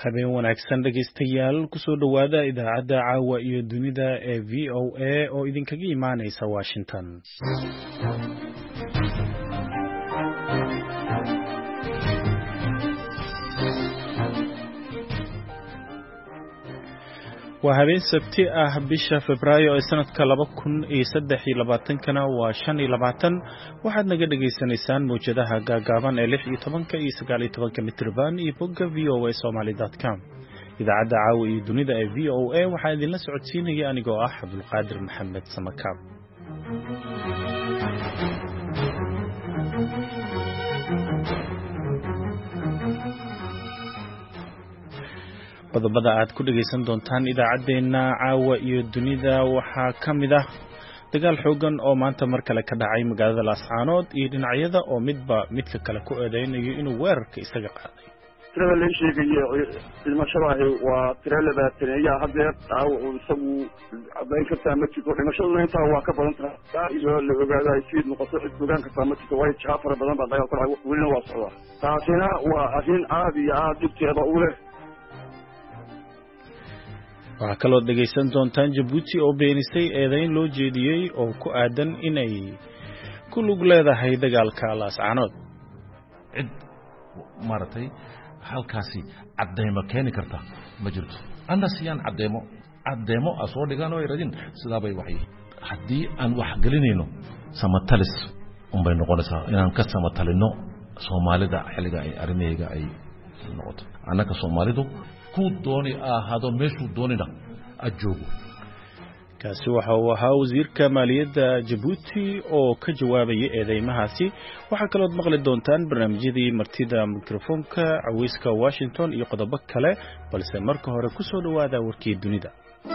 habeen wanaagsan dhegaystayaal kusoo dhowaada idaacadda caawa iyo dunida ee VOA oo idinkaga imaanaysa Washington. waa habeen sabti ah bisha Febraayo ee sanadka 2023 waa 25 waxaad naga dhageysanaysaan mowjadaha gaagaaban ee 16 iyo 19 mitirban iyo bogga voasomali.com. idaacadda caawa iyo dunida ee VOA waxaa idinla socodsiinaya anigoo ah Cabdulqaadir Maxamed Samakaab. qodobada aad ku dhageysan doontaan idaacadeena caawa iyo dunida waxaa kamid ah dagaal xoogan oo maanta mar kale ka dhacay magaalada Laascaanood iyo dhinacyada oo midba midka kale ku eedeynayo inuu weerarka isaga qaaday. tirada la sheegay dhimashada waa tiro 20 ayaa hadda uu isagu cadeyn kartaa ma jiro dhimashada inta waa ka badan tahay iyo la ogaaday sidii noqoto isbuugan ka saamay way jaafar badan baa dagaal ka dhacay weli waa socda taasina waa arrin aad iyo aad dibteeda u leh. waxaa kaloo dhegaysan doontaan Djibouti oo beenisay eedayn loo jeediyey oo ku aadan inay ku lug leedahay dagaalka Laascaanood. cid maartay halkaasi cadeymo keeni karta ma jirto annasiyaan cadeymo asoo dhigaan oo iradin sidaa bay waxay haddii aan wax gelinayno samatalis bay noqonaysaa inaan ka samatalino Soomaalida xilliga ay arrimaheega ay noqoto annaka Soomaalidu ku dooni ahado meeshuu doonina ajoogo. kaasi waxa uu ahaa wasiirka maaliyadda Djibouti oo ka jawaabaya eedeymahaasi. waxaa kaloo maqli doontaan barnaamijyadii martida mikrofoonka caweyska Washington iyo qodobo kale balse marka hore ku soo dhawaada warkii dunida.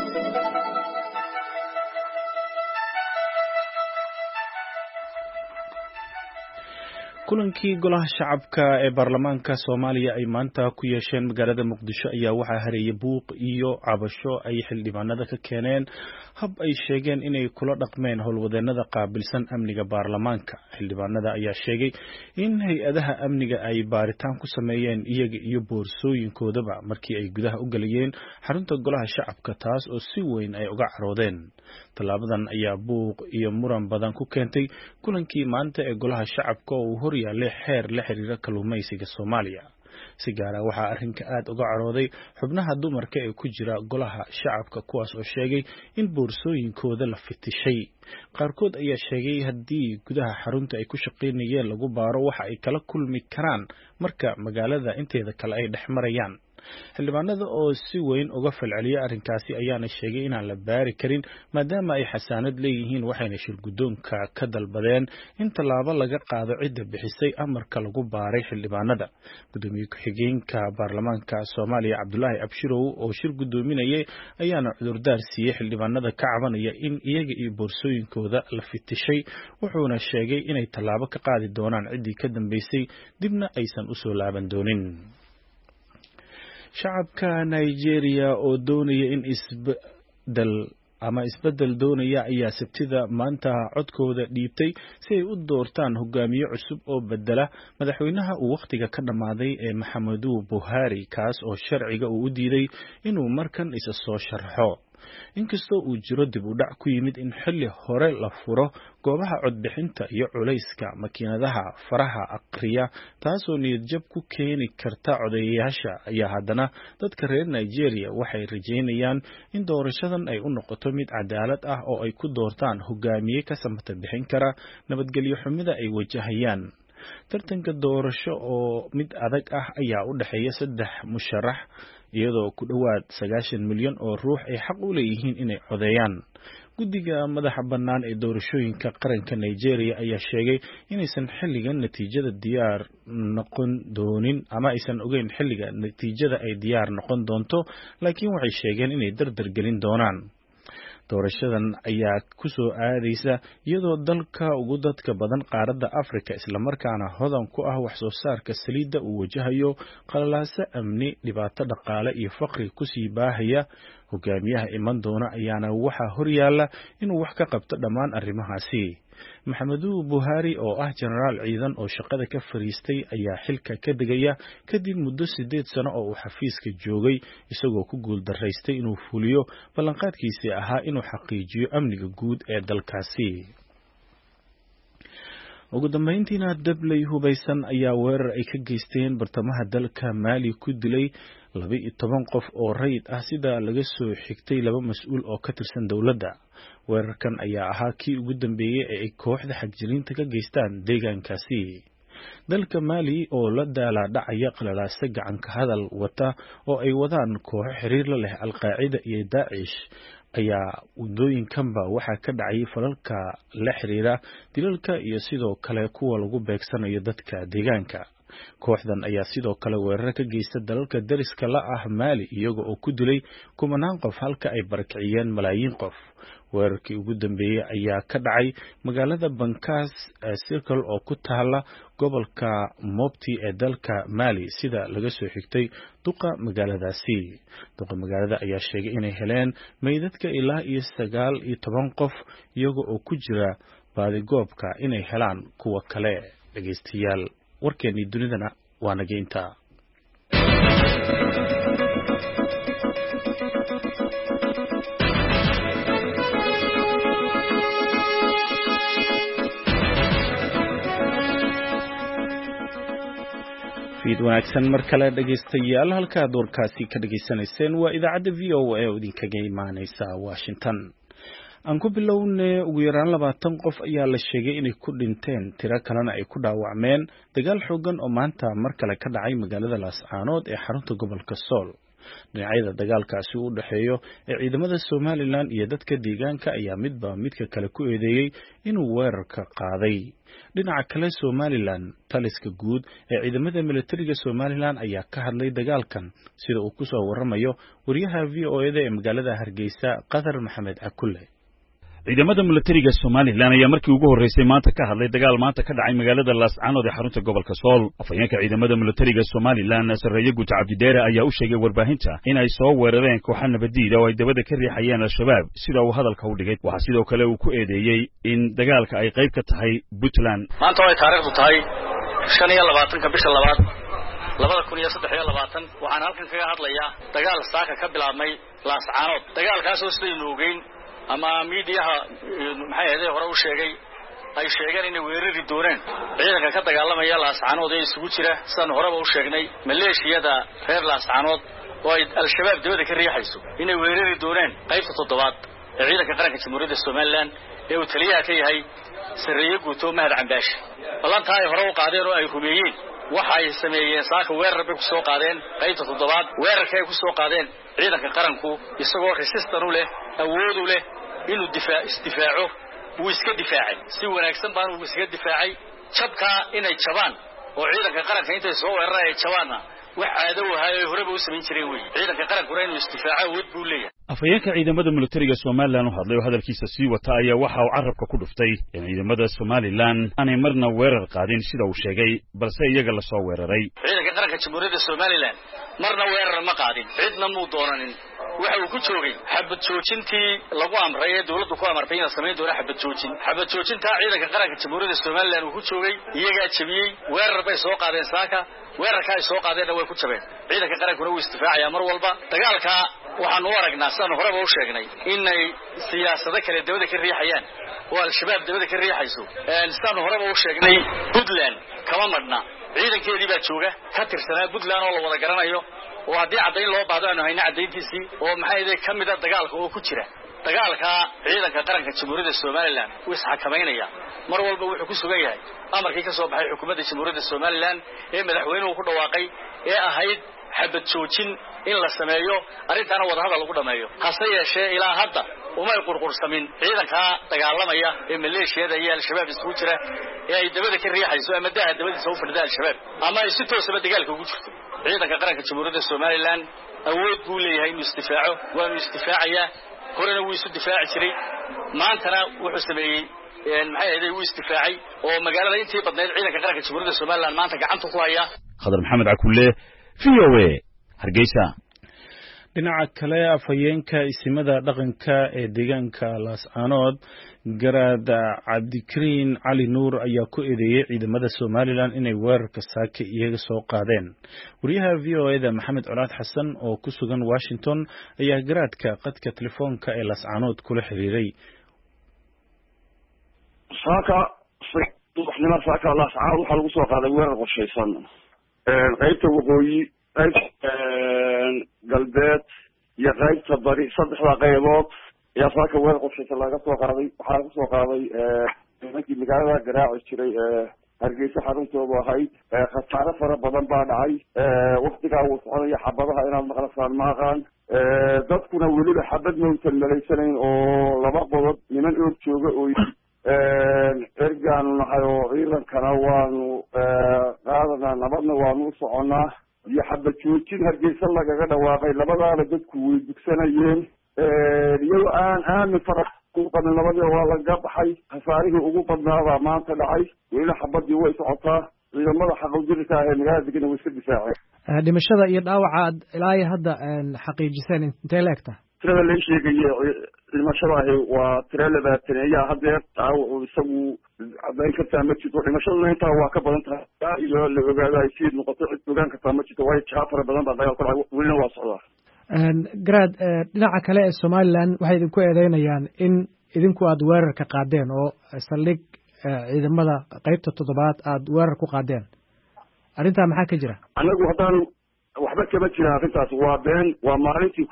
kulankii golaha shacabka ee baarlamaanka Soomaaliya ay maanta ku yeesheen magaalada Muqdisho ayaa waxaa hareeyay buuq iyo cabasho ay xildhibaanada ka keeneen hab ay sheegeen inay kula dhaqmeen howlwadeenada qaabilsan amniga baarlamaanka. xildhibaanada ayaa sheegay in hay-adaha amniga ay baaritaan ku sameeyeen iyaga iyo boorsooyinkoodaba markii ay gudaha u galayeen xarunta golaha shacabka, taas oo si weyn ay uga caroodeen. tallaabadan ayaa buuq iyo muran badan ku keentay kulankii maanta ee golaha shacabka oo hor yaallay xeer la xiriira kalluumaysiga Soomaaliya. si gaar ah waxaa arrinka aad uga carooday xubnaha dumarka ee ku jira golaha shacabka, kuwaas oo sheegay in boorsooyinkooda la fitishay. qaarkood ayaa sheegay haddii gudaha xarunta ay ku shaqaynayeen lagu baaro waxa ay kala kulmi karaan marka magaalada inteeda kale ay dhex marayaan. xildhibaanada oo si weyn uga falceliyay arrinkaasi ayaana sheegay inaan la baari karin maadaama ay xasaanad leeyihiin, waxayna shirguddoonka ka dalbadeen in tallaabo laga qaado cidda bixisay amarka lagu baaray xildhibaanada. gudoomiye ku-xigeenka baarlamaanka Soomaaliya Cabdulaahi Abshirow oo shir gudoominayay ayaana cudurdaar siiyey xildhibaanada ka cabanaya in iyaga iyo boorsooyinkooda la fitishay, wuxuuna sheegay inay tallaabo ka qaadi doonaan ciddii ka dambeysay dibna aysan u soo laaban doonin. shacabka Nigeria oo doonaya in isbedel doonaya ayaa sabtida maanta codkooda dhiibtay si ay u doortaan hogaamiye cusub oo bedela madaxweynaha uu waqtiga ka dhamaaday ee Muhammadu Buhari, kaas oo sharciga uu u diiday inuu markan isa soo sharxo. inkastoo uu jiro dib u dhac ku yimid in xilli hore la furo goobaha codbixinta iyo culayska makiinadaha faraha aqriya, taasoo niyadjab ku keeni karta codeeyayaasha, ayaa haddana dadka reer Nigeria waxay rajeynayaan in doorashadan ay u noqoto mid cadaalad ah oo ay ku doortaan hogaamiye ka samata bixin kara nabadgelyo xumida ay wajahayaan. tartanka doorasho oo mid adag ah ayaa u dhexeeya 3 musharax, iyadoo ku dhawaad 90 milyan oo ruux ay xaq u leeyihiin inay codeeyaan. guddiga madaxa bannaan ee doorashooyinka qaranka Nigeria ayaa sheegay inaysan xilligan natiijada diyaar noqon doonin ama aysan ogeyn xilliga natiijada ay diyaar noqon doonto, laakiin waxay sheegeen inay dardar gelin doonaan. doorashadan ayaa ku soo aadaysa iyadoo dalka ugu dadka badan qaaradda Afrika isla markaana hodan ku ah wax soo saarka saliidda uu wajahayo qalalaase amni, dhibaato dhaqaale iyo faqri ku sii baahaya. hogaamiyaha iman doona ayaana waxa hor yaalla inuu wax ka qabto dhammaan arrimahaasi. maxameduu buhaari oo ah jenaraal ciidan oo shaqada ka fariistay ayaa xilka ka degaya kadib muddo 8 sano oo uu xafiiska joogay isagoo ku guuldaraystay inuu fuliyo ballanqaadkiisii ahaa inuu xaqiijiyo amniga guud ee dalkaasi. ugu dambeyntiina dabley hubaysan ayaa weerar ay ka geysteen bartamaha dalka Mali ku dilay 12 qof oo rayid ah sida laga soo xigtay 2 mas'uul oo ka tirsan dawladda. weerarkan ayaa ahaa kii ugu dambeeyay ee ay kooxda xagjiriinta ka geystaan deegaankaasi. dalka Mali oo la daala dhacaya qalalaase gacan ka hadal wata oo ay wadaan kooxo xiriir la leh Al-Qaacida iyo Daesh ayaa wadooyinkanba waxaa ka dhacay falalka la xiriira dilalka iyo sidoo kale kuwa lagu beegsanayo dadka deegaanka. kooxdan ayaa sidoo kale weerar ka geysta dalalka dariska la ah Mali iyaga oo ku dilay kumanaan qof halka ay barakiciyeen malaayiin qof. weerarkii ugu dambeeyay ayaa ka dhacay magaalada Bankas Circle oo ku taala gobolka Mopti ee dalka Mali sida laga soo xigtay duqa magaaladaasi. duqa magaalada ayaa sheegay inay heleen meydadka ilaa iyo 19 qof iyaga oo ku jira baadigoobka inay helaan kuwa kale. dhageystayaal warkeeni dunidana waa nageynta. fiid wanaagsan mar kale dhageystayaal halka doorkaasi ka dhageysanayseen waa idaacadda VOA oo idinkaga imaaneysa Washington. aan ku bilownay ugu yaraan 20 qof ayaa la sheegay inay ku dhinteen tiro kalena ay ku dhaawacmeen dagaal xooggan oo maanta mar kale ka dhacay magaalada Laascaanood ee xarunta gobolka Sool. dhinacyada dagaalkaasi u dhaxeeyo ee ciidamada Somaliland iyo dadka deegaanka ayaa midba midka kale ku eedeeyay inuu weerarka qaaday. dhinaca kale Somaliland taliska guud ee ciidamada militariga Somaliland ayaa ka hadlay dagaalkan sida uu ku soo waramayo wariyaha VOA ee magaalada Hargeysa Qadar Maxamed Akulle. ciidamada militariga Somaliland ayaa markii ugu horeysay maanta ka hadlay dagaal maanta ka dhacay magaalada Laascaanood ee xarunta gobolka Sool. afhayeenka ciidamada militariga Somaliland Sarreeye Guuta Cabdideere ayaa u sheegay warbaahinta in ay soo weerareen kooxo nabadiid oo ay dabada ka riixayeen Al-Shabaab sida uu hadalka u dhigay. waxa sidoo kale uu ku eedeeyay in dagaalka ay qayb ka tahay Puntland. maanta way taariikhdu tahay 25 bisha 2 2023 waxaan halkan kaga hadlayaa dagaal saaka ka bilaabmay Laascaanood. dagaalkaas oo sidii nuugeyn ama miidiyaha maxay ahayd hore u sheegay ay sheegeen inay weerari dooneen ciidanka ka dagaalamaya Laascaanood ee isugu jira san horeba u sheegnay maleeshiyada reer Laascaanood oo ay Al-Shabaab dawladda ka riixayso inay weerari dooneen qaybta 7aad ee ciidanka qaranka Jamhuuriyadda Somaliland ee uu taliyaha ka yahay Sarreeye Guuto Mahad Cambaashi. ballantaa ay hore u qaadeen oo ay rumeeyeen waxa ay sameeyeen saaka weerar bay ku soo qaadeen qaybta 7aad. weerarka ay ku soo qaadeen ciidanka qaranku isagoo resistan u leh awood u leh inuu isdifaaco uu iska difaacay si wanaagsan baan uu iska difaacay. jabka inay jabaan oo ciidanka qaranka intay soo weerarayeen jabaana wax aado wahay horeba u sameyn jireen way. ciidanka qaranku inuu isdifaaco awood buu leeyahay. afhayeenka ciidamada militariga Somaliland oo hadlay hadalkiisa sii wata ayaa waxa uu carabka ku dhuftay in ciidamada Somaliland aanay marna weerar qaadin sida uu sheegay balse iyaga la soo weeraray. ciidanka qaranka Jamhuuriyadda Somaliland marna weerar ma qaadin cidna muu doonanin. waxa uu ku joogay xabad joojintii lagu amray ee dawladdu ku amartay inay sameeyaan doona xabad joojinta ciidanka qaranka Jamhuuriyadda Somaliland uu ku joogay iyaga jabiyay weerar bay soo qaadeen saaka. weerarka ay soo qaadeen way ku jabeen. ciidanka qaranku uu isdifaacayaa mar walba. dagaalka waxaan u aragnaa san horeba u sheegnay inay siyaasado kale dawladda ka riixayaan oo Al-Shabaab dawladda ka riixayso. san horeba u sheegnay Puntland kama madna ciidankeedii baa jooga ka tirsanaa Puntland oo la wada garanayo oo haddii cadayn loo baahdo aanu hayna cadayntiisii oo maxay ahayd kamid ah dagaalka oo ku jira. dagaalka ciidanka qaranka Jamhuuriyadda Somaliland uu isxakameynaya mar walba wuxuu ku sugan yahay amarkii ka soo baxay xukuumadda Jamhuuriyadda Somaliland ee madaxweynuhu ku dhawaaqay ee ahayd xabad joojin in la sameeyo arintana wada hadal lagu dhameeyo. hase yeeshee ilaa hadda uma qurqursamin ciidanka dagaalamaya ee maleeshiyada iyo Al-Shabaab isugu jira ee ay dabada ka riixayso ama daa dabadiisa u fadhida Al-Shabaab ama ay si toos ah dagaalka ugu jirto. ciidanka qaranka Jamhuuriyadda Somaliland awood buu leeyahay inuu isdifaaco waa inuu isdifaacayaa. horena wuu isu difaaci jiray maantana wuxuu sameeyay maxay ahayd wuu isdifaacay oo magaalada intii badneed ciidanka qaranka Jamhuuriyadda Somaliland maanta gacanta ku haya. Qadar Maxamed Akulle VOA Hargeysa. dhinaca kale afhayeenka isimada dhaqanka ee deegaanka laascaanood garaad cabdikariin cali nuur ayaa ku eedeeyey ciidamada somalilan inay weerarka saaka iyaga soo qaadeen. wariyaha v o eda maxamed colaad xasan oo ku sugan washington ayaa garaadka qadka telefoonka ee laascaanood kula xiriiray. saaka laascaanood waxaa lagu soo qaaday weerar qorshaysan qaybta waqooyi qaybta galbeed iyo qaybta bari saddexda qaybood ayaa saaka weerar qorshaysan laga soo qaaday. waxaa laga soo qaaday nimankii magaalada garaaci jiray hargeysa xaruntoodu ahayd. khasaare fara badan baa dhacay. waktigaa uu soconaya xabadaha inaad maqlasaan ma aqaan. dadkuna weliba xabad mawtan malaysanayn oo laba qodod niman oog jooga oo ergaanu nahay oo ciidankana waanu qaadanaa nabadna waanu u soconaa iyo xabad joojin hargeysa lagaga dhawaaqay. labadaaba dadku way dugsanayeen iyagoo aan aamin fara qabin. labadii waa laga baxay. khasaarihii ugu badnaabaa maanta dhacay. welina xabadii way socotaa. ciidamada xaqodirka ah ee magaalada degana way iska difaaceen. dhimashada iyo dhaawaca aad ilaa iyo hadda xaqiijiseen intee la egta? tirada la sheegaya dhimashada ahi waa tiro 20 hadeer dhaawacu isagu cadayn kartaa ma jirto. dhimashaduna intaa waa ka badan tahay iyo la ogaado ay sii noqoto cid ogaan kartaa ma jirto. waayo jaa fara badan baa dagaal ku dhacay welina waa socdaa. garaad dhinaca kale ee somalilan waxay idinku eedeynayaan in idinku aad weerar ka qaadeen oo saldhig ciidamada qaybta 7aad aad weerar ku qaadeen. arrintaa maxaa ka jira? anagu haddaan waxba kama jira arrintaas. waa been. waa maalintii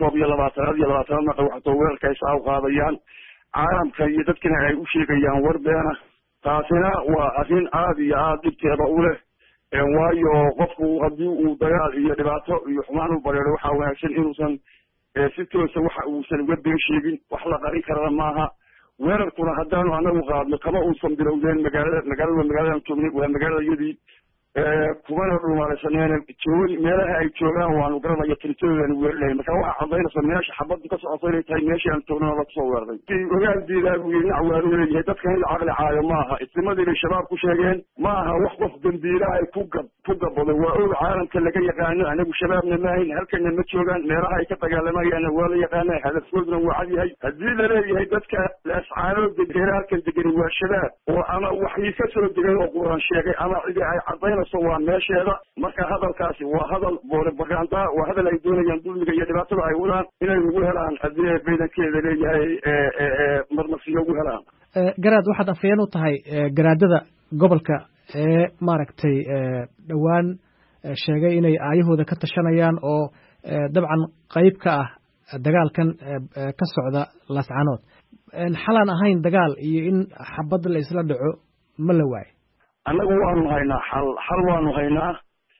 21 marka waxatoo weerarka ay saa u qaadayaan caalamka iyo dadkina ay u sheegayaan war beena. taasina waa arrin aada iyo aada dhibteeda u leh. waayo qofku haddii uu dagaal iyo dhibaato iyo xumaan u bareero waxaa wanaagsan inuusan si toosa waxa uusan uga been sheegin. wax la qarin karana maaha. weerarkuna haddaanu anagu qaadno kama uusan bilowdeen magaaladan joognay waa magaaladayadii kumana dhumalaysaneen meelaha ay joogaan waanu garanaya tiritoodaanu weerarlahay. marka waxaa cadaynaysa meesha xabadu ka socoto inay tahay meeshii aan joognana lakusoo weeraray. ogaandiidaa buu yidhi nacwaanu leeyahay dadkan in caqli caayo maaha. isnimadii bay shabaab ku sheegeen maaha wax qof dambiila ay ku gabado. waa og caalamka laga yaqaano. anagu shabaabna maahayn halkana ma joogaan. meelaha ay ka dagaalamayaanna waa la yaqaana. hadafkooduna waa cad yahay. haddii laleeyahay dadka laascaanood degeena halkan degeni waa shabaab oo ama waxii ka soo degay oo quran sheegay ama cidi ay cadaynayso waa meesheeda. marka hadalkaasi waa hadal propaganda. waa hadal ay doonayaan dulmiga iyo dhibaatada ay wadaan inay ugu helaan haddii ay baydankeeda leeyahay marmarsiyo ugu helaan. garaad waxaad afhayeen u tahay garaadada gobolka ee maaragtay dhowaan sheegay inay aayahooda ka tashanayaan oo dabcan qayb ka ah dagaalkan ka socda laascaanood. xalaan ahayn dagaal iyo in xabad la isla dhaco ma la waayo? annagu waanu haynaa xal waanu haynaa.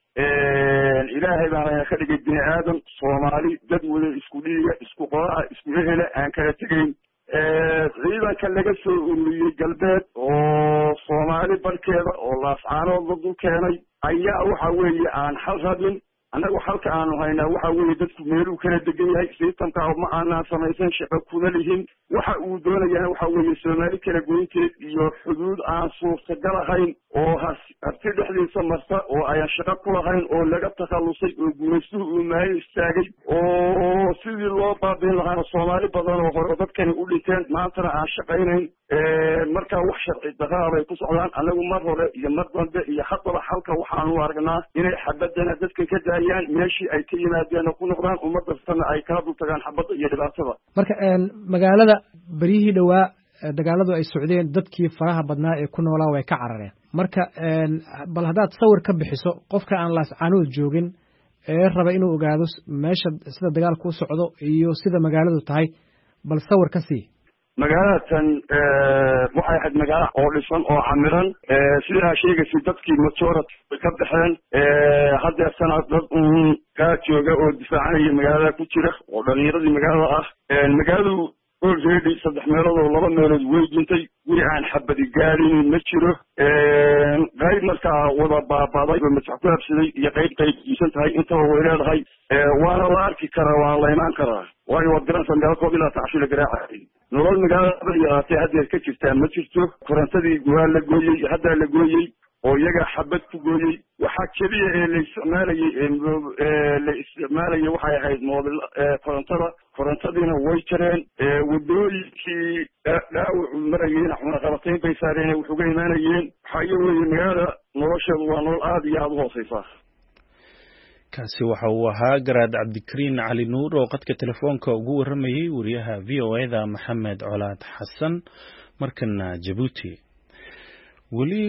ilaahay baana ka dhigay bini aadam soomaali dad wada isku dhiiga isku qoraa isku ehela aan kala tegayn. ciidanka laga soo ururiyey galbeed oo soomaali barkeeda oo laascaanood la dul keenay ayaa waxa weeye aan xal rabin. annagu xalka aanu haynaa waxa weeye dadku meeluu kala degan yahay. siistamka ma aanaan samaysan shaqo kuna lihin. waxa uu doonayana waxa weeye soomaali kala goynteed iyo xuduud aan suurtagal ahayn oo harti dhexdiisa marta oo ayaan shaqo ku lahayn oo laga takhallusay oo gumaystuhu uu maalin istaagay oo sidii loo baabiin lahaana soomaali badan oo hore dadkani u dhinteen maantana aan shaqaynayn. markaa wax sharci darraa bay ku socdaan. anagu mar hore iyo mar dambe iyo haddaba xalka waxaanu aragnaa inay xabadana dadka ka daayaan meeshii ay ka yimaadeen ku noqdaan ummadastana ay kala dul tagaan xabadda iyo dhibaatada. marka magaalada beryihii dhowaa dagaaladu ay socdeen dadkii faraha badnaa ee ku noolaa way ka carareen. marka bal haddaad sawir ka bixiso qofka aan laascaanood joogin ee raba inuu ogaado meesha sida dagaalku u socdo iyo sida magaaladu tahay bal sawir ka sii. magaalatan waxay ahayd magaalo oo dhisan oo camiran. sidaa sheegaysa dadkii majority way ka baxeen. hadeertana dad kaa jooga oo difaacanaya magaalada ku jira oo dhalinyaradii magaalada ah. magaaladu already 3 meelood oo 2 meelood way dhintay. guri aan xabadi gaarinin ma jiro. qayb markaa wada baabaday oo masax ku habsaday iyo qayb iisan tahay intaba way leedahay. waana la arki karaa waana la imaan karaa. waayo waad garanaysaa meelkood ilaa tacshila garaacay. nolol magaalada yaraatee haddeer ka jirtaa ma jirto. korantadii waa la gooyey haddaa la gooyey. oo iyaga xabad ku gooyey waxaa keliya ee la isticmaalayay waxay ahayd moobil korontadiina way jareen wadooyinkii dhaawacu marayeyna cunaqabatayn bay saareen wax uga imaanayeen waxaa iyo weeye magaalada nolosheedu waa nolol aada iyo aada u hooseysaa kaasi waxa uu ahaa garaad cabdikariin cali nuur oo qadka telefoonka ugu waramayay wariyaha v o eda maxamed colaad xasan markana jabuuti weli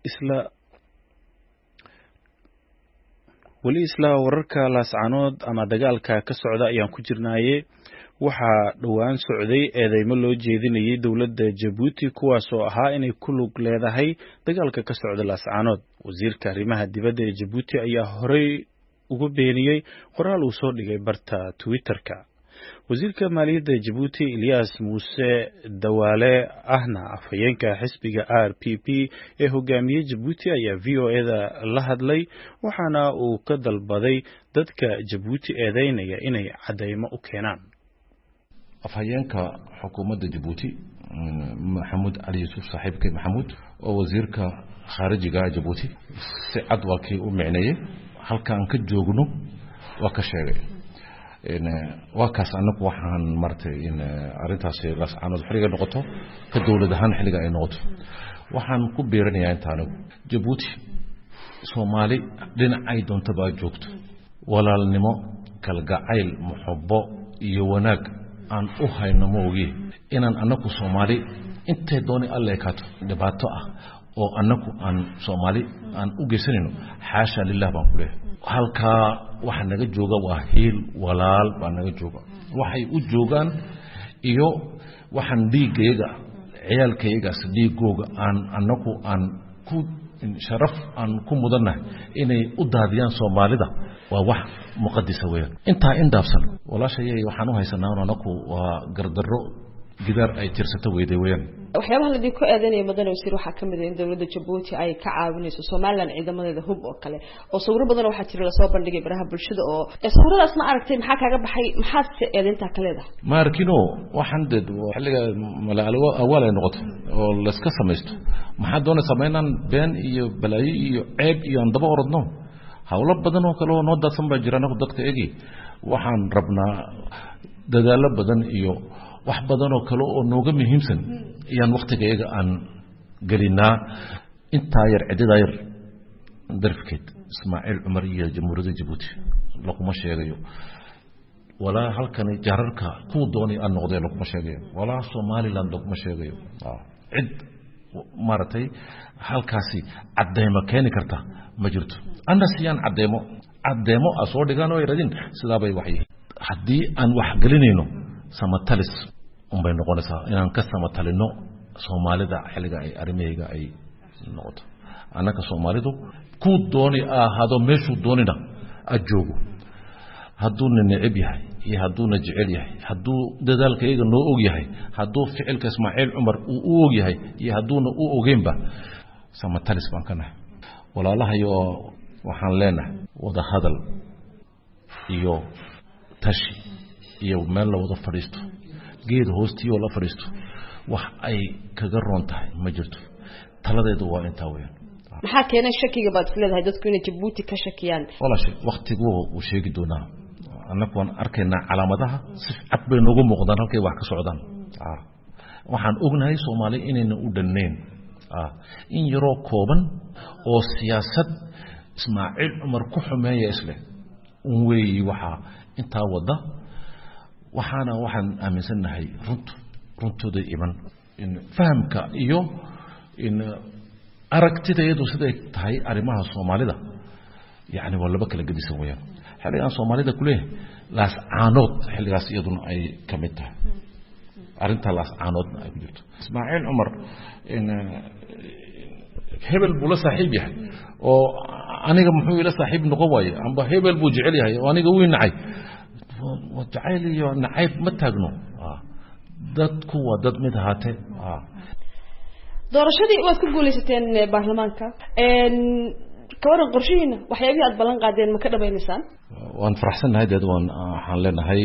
isla wararka laascanood ama dagaalka ka socda ayaan ku jirnaaye waxaa dhowaan socday eedeymo loo jeedinayay dowladda jabuuti kuwaas oo ahaa inay ku lug leedahay dagaalka ka socda laascanood wasiirka arrimaha dibadda ee jabuuti ayaa horey uga beeniyey qoraal uu soo dhigay barta Twitter-ka wasiirka maaliyadda Djibouti Ilyas Muuse Dawaale ahna afhayeenka xisbiga RPP ee hogaamiyay Djibouti ayaa VOA-da la hadlay waxaana uu ka dalbaday dadka Djibouti eedeynaya inay cadeymo u keenaan afhayeenka xukuumadda Djibouti Maxamuud Ali Yusuf saaxiibkay Maxamuud oo wasiirka khaarijiga Djibouti si cad wakii u micneeyay halkaan ka joogno waa ka sheegay waa kaas anagu waxaan martay in arintaas laascanood xiriga noqoto ka dawlad ahaan xiliga ay noqoto waxaan ku beeranayaa intaanu Djibouti Soomaali dhinacay doonta baa joogto walaalnimo kalgacayl muxabbo iyo wanaag aan u hayno moogi inaan anagu Soomaali intee dooni alle kaato dhibaato ah oo anagu aan Soomaali aan u geysanino xaasha lillah baan ku leeyahay halka waxa naga jooga waa heel walaal baan naga jooga waxay u joogan iyo waxan dhiigayga ciyaalkayga dhiigooga aan anagu aan ku sharaf aan ku mudanahay inay u daadiyaan Soomaalida waa wax muqaddis weeyaan inta indhaafsan walaashayay waxaan u haysanaa anagu waa gardarro gidaar ay tirsato weeyaan waxyaabaha la dhig ku aadanay madana wasiir waxa kamid ah in dawladda Djibouti ay ka caawinayso Soomaaliland ciidamadeeda hub oo kale oo sawiro badan waxa jira la soo bandhigay baraha bulshada oo sawiradaas ma aragtay maxaa kaaga baxay maxaad eedinta kale leedahay ma arkino waxaan dad xilliga malaalo awal ay noqoto oo la iska sameeysto maxaa doona sameeynan been iyo balaayi iyo ceeb iyo andaba orodno hawlo badan oo kale oo noo dadsan ba jiraan dadka eegi waxaan rabnaa dadaalo badan iyo wax badan oo kale oo nooga muhiimsan iyaan waqtigeega aan galina inta yar cidida yar darfkeed Ismaaciil Umar iyo Jamhuuriyadda Djibouti laguma sheegayo wala halkan jaararka ku doonay aan noqday laguma sheegayo wala Somaliland laguma sheegayo cid maratay halkaasi cadeymo keeni karta ma jirto ana siyaan cadeymo asoo dhigaan oo iradin sida bay waxay hadii aan wax galinayno samatalis bay noqonaysaa inaan ka samatalino Soomaalida xiliga ay arimeyga ay noqoto anaka Soomaalidu ku dooni ahado meeshu doonina ajoogo haduu neceb yahay iyo haduu jecel yahay haduu dadaalkayga noo og yahay haduu ficilka Ismaaciil Umar uu og yahay iyo haduuna uu ogeenba samatalis baan kana walaalahayo waxaan leenahay wada hadal iyo tashi iyo meel la wada fadhiisto geed hoostiyo la fadhiisto wax ay kaga roon tahay ma jirto taladeedu waa inta weeyaan maxaa keenay shakiga baad filaday dadku inay Djibouti ka shakiyaan walaashay waqtigu uu sheegi doonaa anagu aan arkayna calaamadaha si cad bay noogu muuqdaan halkay wax ka socdaan waxaan ognahay Soomaali inayna u dhanneyn in yaroo kooban oo siyaasad Ismaaciil Umar ku xumeeyay isle weey waxa inta wada waxaan aaminsanahay runtooda iman in fahamka iyo in aragtideedu sida ay tahay arimaha Soomaalida yaani wala kala gadisan weeyaan xiligan Soomaalida kuleh laas aanood xiligaas iyaduna ay kamid tahay arinta laas aanood ay ku jirto Ismaaciil Umar in hebel bula saaxiib yahay oo aniga muxuu ila saaxiib noqon waayay amba hebel buu jecel yahay oo aniga weyn nacay وجعل نعيب متاجنو dadku waa dad mid ahaatee doorashadii waad ku guuleysteen baarlamaanka ka waran qorshihiina waxyaabihii aad ballan qaadeen ma ka dhameynaysan waan faraxsanahay dad waxaan leenahay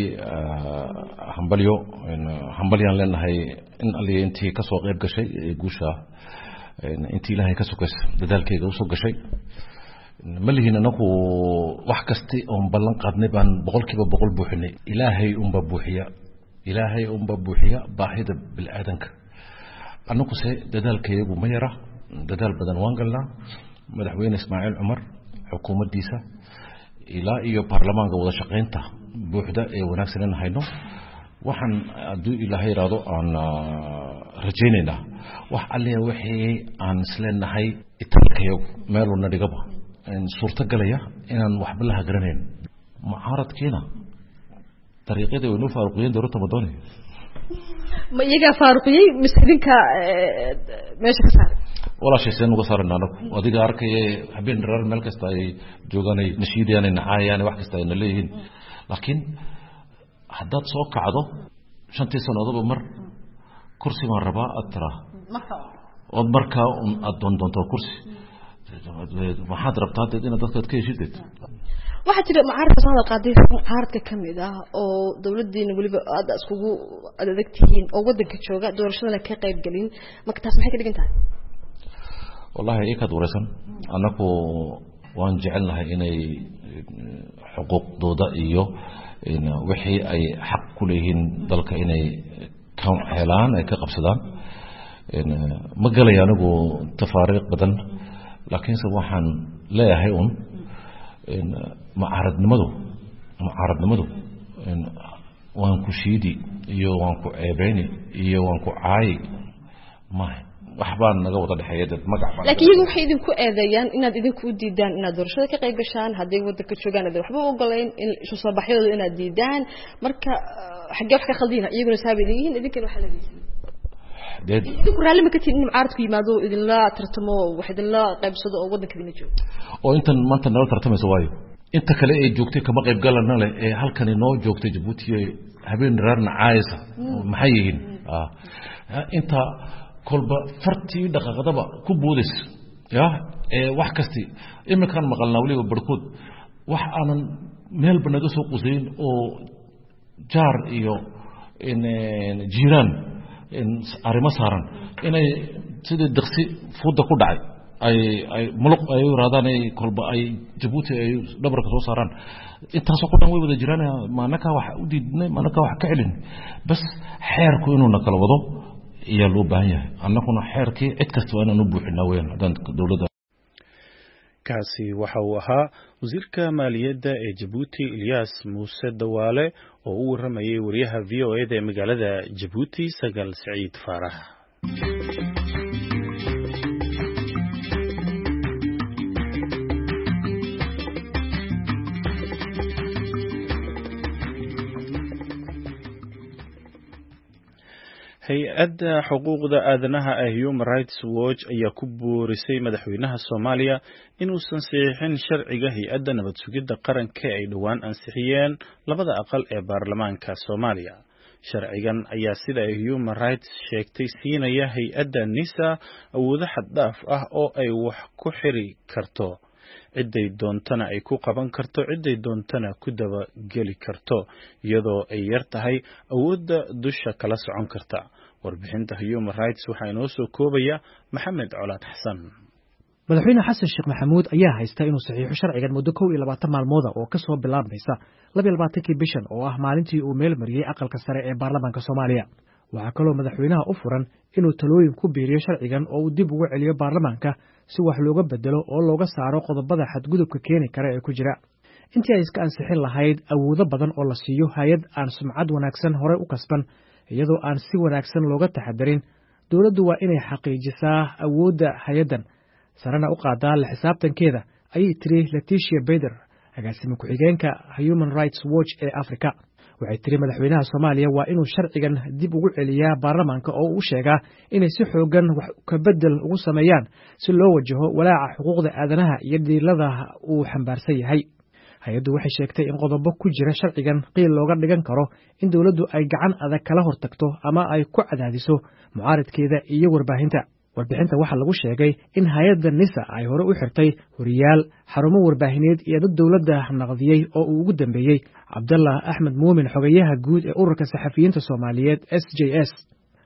hambalyan leenahay in aliyeentii ka soo qayb gashay guusha intii ilaahay ka sokaysa dadaalkayga u soo gashay ma lihin anagu wax kasta oo ballan qaadnay baan 100% buuxinay ilaahay unba buuxiya baahida bil aadanka anagu se dadaalkaygu ma yara dadaal badan waan galnaa madaxweyne Ismaaciil Cumar xukuumaddiisa ilaa iyo baarlamaanka wada shaqeynta buuxda ee wanaagsan hayno waxaan aduu ilaahay raado aan rajaynaynaa wax alle wixii aan isleenahay italkayo meel uu nadigaba suurta galaya inaan waxba la hagranayn mucaaradkiina dariiqada way noo faaruqiyeen dowladda Madani ma iyaga faaruqiyay miskinka meesha ka saaray wala shaysan uga saarnaa anagu adiga arkay habeen reer meel kasta ay jooganay nashiidiyaan naxayaan wax kasta ay leeyihiin laakiin haddaad soo kacdo 5 sanadood mar kursi ma raba atra marka aad doonto kursi waxaad rabtaa inaad dadka ka heshid waxa jira mucaaradka soo qaaday mucaaradka kamid ah oo dawladdeena waliba aad iskugu adagtihiin oo wadanka jooga doorashada ka qayb galin marka taas maxay ka dhigan tahay wallahi ay ka dooraysan anaku waan jecelnahay inay xuquuqdooda iyo wixii ay xaq ku leeyihiin dalka inay ka helaan ay ka qabsadaan ma galay anigu tafaariiq badan laakiin waxaan leeyahay mucaaradnimadu waan ku shiidi iyo waan ku ceebeyni iyo waan ku caayi ma waxbaan naga wada dhaxeeyay dad magac baan laakiin iyagu waxay idinku eedeeyaan inaad idinku u diidaan inaad doorashada ka qayb gashaan haddii wadanka joogaan aad waxba u ogolayn in isu soo baxyadooda inaad diidaan marka xagee wax ka khaldina iyaguna saabidiin idinkana waxa la diiday idinku raalli ma ka tihiin in mucaaradku yimaado idinla tartamo wax idinla qaybsado oo wadanka idin joogo oo intan maanta nala tartamayso waayo inta kale ay joogtay kama qayb galana leh ee halkan inoo joogtay Djibouti habeen reerna caayisa maxay yihiin inta kolba fartii dhaqaaqadaba ku boodis wax kasti iminkan maqalnaa waliba barkood wax aanan meel banaga soo qusayn oo jaar iyo jiiraan arrimo saaran inay sidii daqsi fuuda ku dhacay ay muluq ay raadaan ay kolba ay Djibouti ay dhabarka soo saaraan intaas oo dhan way wada jiraan maanaka wax u diidnay maanaka wax ka celin bas xeerku inuu na kala wado iyo loo baahan yahay annaguna xeerkii cid kasta waa inaan u buuxinaa weeyaan haddaan dowladda kaasi waxa uu ahaa wasiirka maaliyadda ee Djibouti Ilyas Muuse Dawaale oo u waramayay wariyaha VOA ee magaalada Djibouti Sagal Saciid Faarax hay-adda xuquuqda aadanaha ee Human Rights Watch ayaa ku boorisay madaxweynaha Soomaaliya inuusan saxiixin sharciga hay-adda nabad sugidda qaranka ay dhowaan ansixiyeen labada aqal ee baarlamaanka Soomaaliya. Sharcigan ayaa sida ay Human Rights sheegtay siinaya hay-adda NISA awoodo xad dhaaf ah oo ay wax ku xiri karto ciday doontana ay ku qaban karto ciday doontana ku daba geli karto iyadoo ay yar tahay awoodda dusha kala socon karta. warbixinta Human Rights waxaa inoo soo koobaya Maxamed Colaad Xasan. madaxweyne xasan sheekh maxamuud ayaa haysta inuu saxiixo sharcigan muddo 21 maalmood oo ka soo bilaabmaysa 22 bishan oo ah maalintii uu meel mariyay aqalka sare ee baarlamaanka Soomaaliya. waxaa kaloo madaxweynaha u furan inuu talooyin ku biiriyo sharcigan oo uu dib ugu celiyo baarlamaanka si wax looga bedelo oo looga saaro qodobada xadgudubka keeni kara ee ku jira. intii ay iska ansixin lahayd awoodo badan oo la siiyo hay'ad aan sumcad wanaagsan hore u kasban iyadoo aan si wanaagsan looga taxadarin dawladdu waa inay xaqiijisaa awoodda hay'adan sarana u qaadaa la xisaabtankeeda ayay tiri Leticia Bader agaasima ku-xigeenka Human Rights Watch ee Afrika. waxay tiri madaxweynaha Soomaaliya waa inuu sharcigan dib ugu celiyaa baarlamaanka oo uu sheegaa inay si xoogan wax ka bedel ugu sameeyaan si loo wajaho walaaca xuquuqda aadanaha iyo diilada uu xambaarsan yahay. hay'addu waxay sheegtay in qodobo ku jira sharcigan qiil looga dhigan karo in dawladdu ay gacan adag kala hortagto ama ay ku cadaadiso mucaaradkeeda iyo warbaahinta. warbixinta waxaa lagu sheegay in hay'adda NISA ay hore u xirtay horiyaal xarumo warbaahineed iyo dad dawladda naqdiyey oo uu ugu dambeeyey Cabdallah Axmed Muumin xogayaha guud ee ururka saxafiyiinta Soomaaliyeed SJS.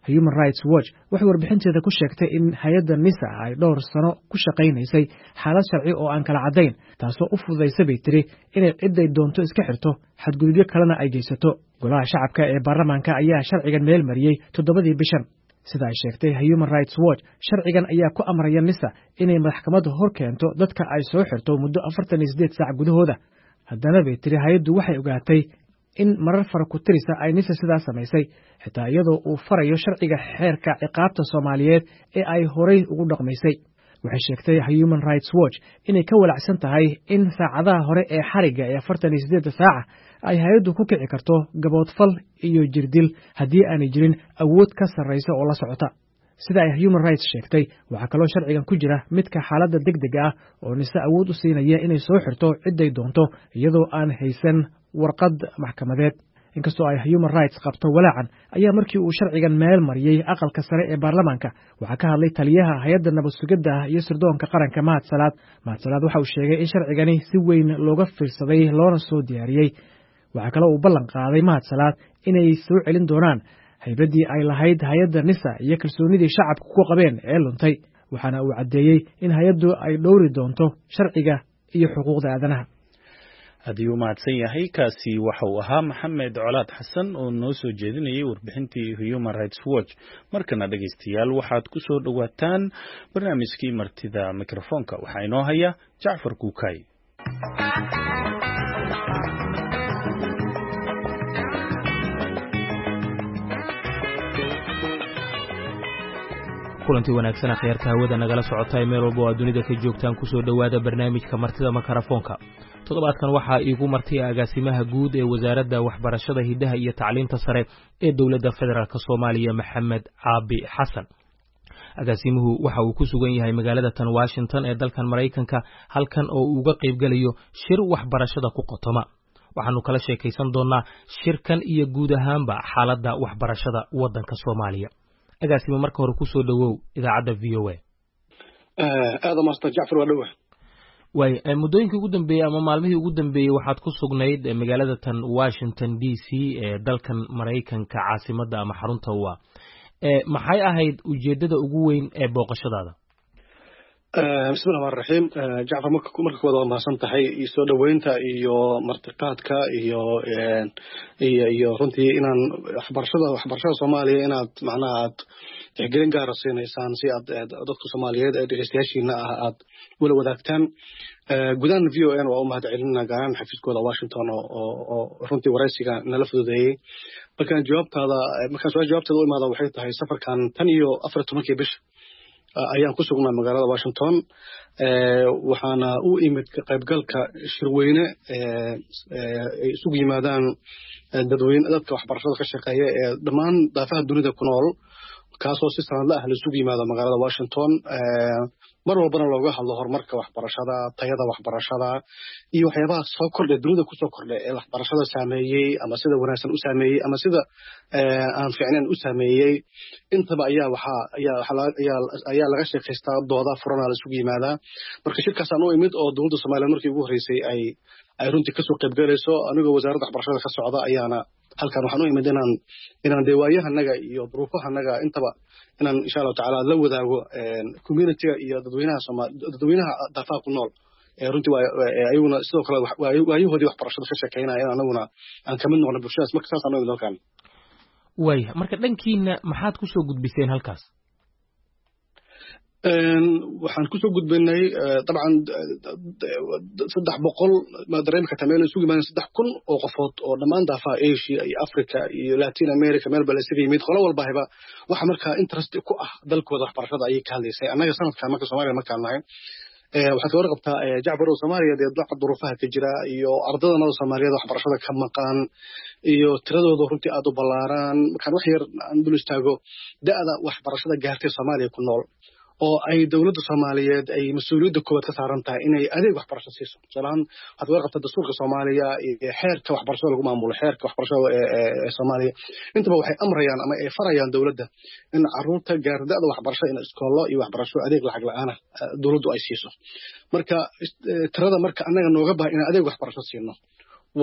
Human Rights Watch waxay warbixinteeda ku sheegtay in hay'adda NISA ay dhowr sano ku shaqaynaysay xaalad sharci oo aan kala cadayn taasoo u fududaysay bay tiri inay ciday doonto iska xirto xadgudubyo kalena ay geysato. Golaha shacabka ee baarlamaanka ayaa sharcigan meel mariyay 7 bishan. Sida ay sheegtay Human Rights Watch, sharcigan ayaa ku amraya NISA inay maxkamadda hor keento dadka ay soo xirto muddo 48 saac gudahooda. Haddana bay tiri hay'addu waxay ogaatay in marar fara ku tirisa ay NISA sidaas samaysay xitaa iyadoo uu farayo sharciga xeerka ciqaabta Soomaaliyeed ee ay horay ugu dhaqmaysay. Waxay sheegtay Human Rights Watch inay ka walacsan tahay in saacadaha hore ee xariga ee 48 saac ay hay'addu ku kici karto gaboodfal iyo jirdil haddii aanay jirin awood ka sarreysa oo la socota. Sida ay Human Rights sheegtay, waxaa kaloo sharcigan ku jira midka xaaladda degdega ah oo NISA awood u siinaya inay soo xirto ciday doonto iyadoo aan haysan warqad maxkamadeed. Inkastoo ay Human Rights qabto walaacan, ayaa markii uu sharcigan meel mariyay aqalka sare ee baarlamaanka waxaa ka hadlay taliyaha hay'adda nabad sugidda iyo sirdoonka qaranka Mahad Salaad. Waxa uu sheegay in sharcigani si weyn looga fiirsaday loona soo diyaariyay. Waxaa kaloo uu ballan qaaday Mahad Salaad inay soo celin doonaan haybaddii ay lahayd hay'adda NISA iyo kalsoonidii shacabku ku qabeen ee luntay. Waxaana uu caddeeyey in hay'addu ay dhowri doonto sharciga iyo xuquuqda aadanaha. haddii uu mahadsan yahay kaasi waxa uu ahaa Maxamed Colaad Xasan oo noo soo jeedinayay warbixintii Human Rights Watch. Markana dhageystayaal waxaad ku soo dhawaataan barnaamijkii martida mikrofoonka. Waxaa inoo haya Jacfar Kuukay. kulantii wanaagsan akhyaarta hawada nagala socotay meel walba oo dunida ka joogtaan ku soo dhawaada barnaamijka martida mikrofoonka. Toddobaadkan waxaa iigu martay agaasimaha guud ee wasaaradda waxbarashada hidaha iyo tacliinta sare ee dowladda federaalka Soomaaliya Maxamed Caabi Xasan. agaasimuhu waxa uu ku sugan yahay magaalada tan Washington ee dalkan Mareykanka halkan oo uu uga qayb galayo shir waxbarashada ku qotoma. waxaanu kala sheekaysan doonaa shirkan iyo guud ahaanba xaaladda waxbarashada waddanka Soomaaliya. agaasimo marka hore ku soo dhawow idaacadda VOA. aad master Jacfar wadhawa. muddooyinkii ugu dambeeyay ama maalmihii ugu dambeeyay waxaad ku sugnayd magaalada tan Washington DC ee dalkan Mareykanka caasimadda ama xarunta waa. maxay ahayd ujeedada ugu weyn ee booqashadaada? bismillaahir rahmaanir rahiim. Jacfar marka koowaad waa mahadsan tahay soo dhaweynta iyo martiqaadka iyo runtii inaan waxbarashada Soomaaliya inaad macnaha aad tixgelin gaar ah siinaysaan si aad dadka Soomaaliyeed ee dhageystayaashiina aad wala wadaagtaan. gudahan VOA waa u mahadcelinaa gaaraan xafiiskooda Washington oo runtii waraysiga nala fududeeyay. markaan jawaabtaada u imaado waxay tahay safarkan tan iyo 14 bisha ayaan ku sugnaa magaalada Washington. waxaana u imid ka qaybgalka shirweyne ay isugu yimaadaan dadka waxbarashada ka shaqeeya ee dhammaan daafaha dunida ku nool, kaasoo si sanadle ah la isugu yimaado magaalada Washington. mar walbana looga hadlo horumarka waxbarashada, tayada waxbarashada iyo waxyaabaha soo kordhay dunida ku soo kordhay ee waxbarashada saameeyay ama sida wanaagsan u saameeyay ama sida aan fiicnaan u saameeyay. intaba ayaa laga sheekaystaa dooda furana la isugu yimaadaa. marka shirkaas aan u imid oo dowladda Soomaaliya markii ugu horeysay ay runtii kasoo qayb galayso anigoo wasaaradda waxbarashada ka socda ayaana halkan waxaan u imid inaan deewaayahanaga iyo duruufahanaga intaba inaan insha Allah taala la wadaago community-ga iyo dadweynaha daafaha ku nool runtii ayaguna sidoo kale waayahoodii waxbarashada ka sheekeynaya anaguna aan ka mid noqono bulshadaas. marka saas aan u imid halkan. marka dhankiina maxaad ku soo gudbiseen halkaas? waxaan ku soo gudbinay dabcan 300 ma dareemi kartaa meel isugu yimaadeen 3,000 oo qofood oo dhammaan daafaha Asia iyo Africa iyo Latin America meel baa la isugu yimid. qolo walba hayba waxa markaa interest ku ah dalkooda waxbarashada ayay ka hadlaysay. annaga sanadkan marka Soomaaliya markaan nahay waxaad ka warqabtaa Jacfar oo Soomaaliya dadka duruufaha ka jira iyo ardayda Soomaaliyeed waxbarashada ka maqan iyo tiradooda runtii aad u ballaaran. markaan wax yar aan dul istaago da'da waxbarashada gaartay Soomaaliya ku nool oo ay dawladda Soomaaliyeed ay mas'uuliyadda koowaad ka saaran tahay inay adeeg waxbarasho siiso. Salaam waxaad warqabta dastuurka Soomaaliya iyo xeerka waxbarashada lagu maamulo xeerka waxbarashada ee Soomaaliya intaba waxay amrayaan ama ay farayaan dawladda in carruurta gaardada waxbarashada in iskoolo iyo waxbarasho adeeg lacag la'aan ah dawladdu ay siiso. marka tirada marka annaga nooga baahan in adeeg waxbarasho siino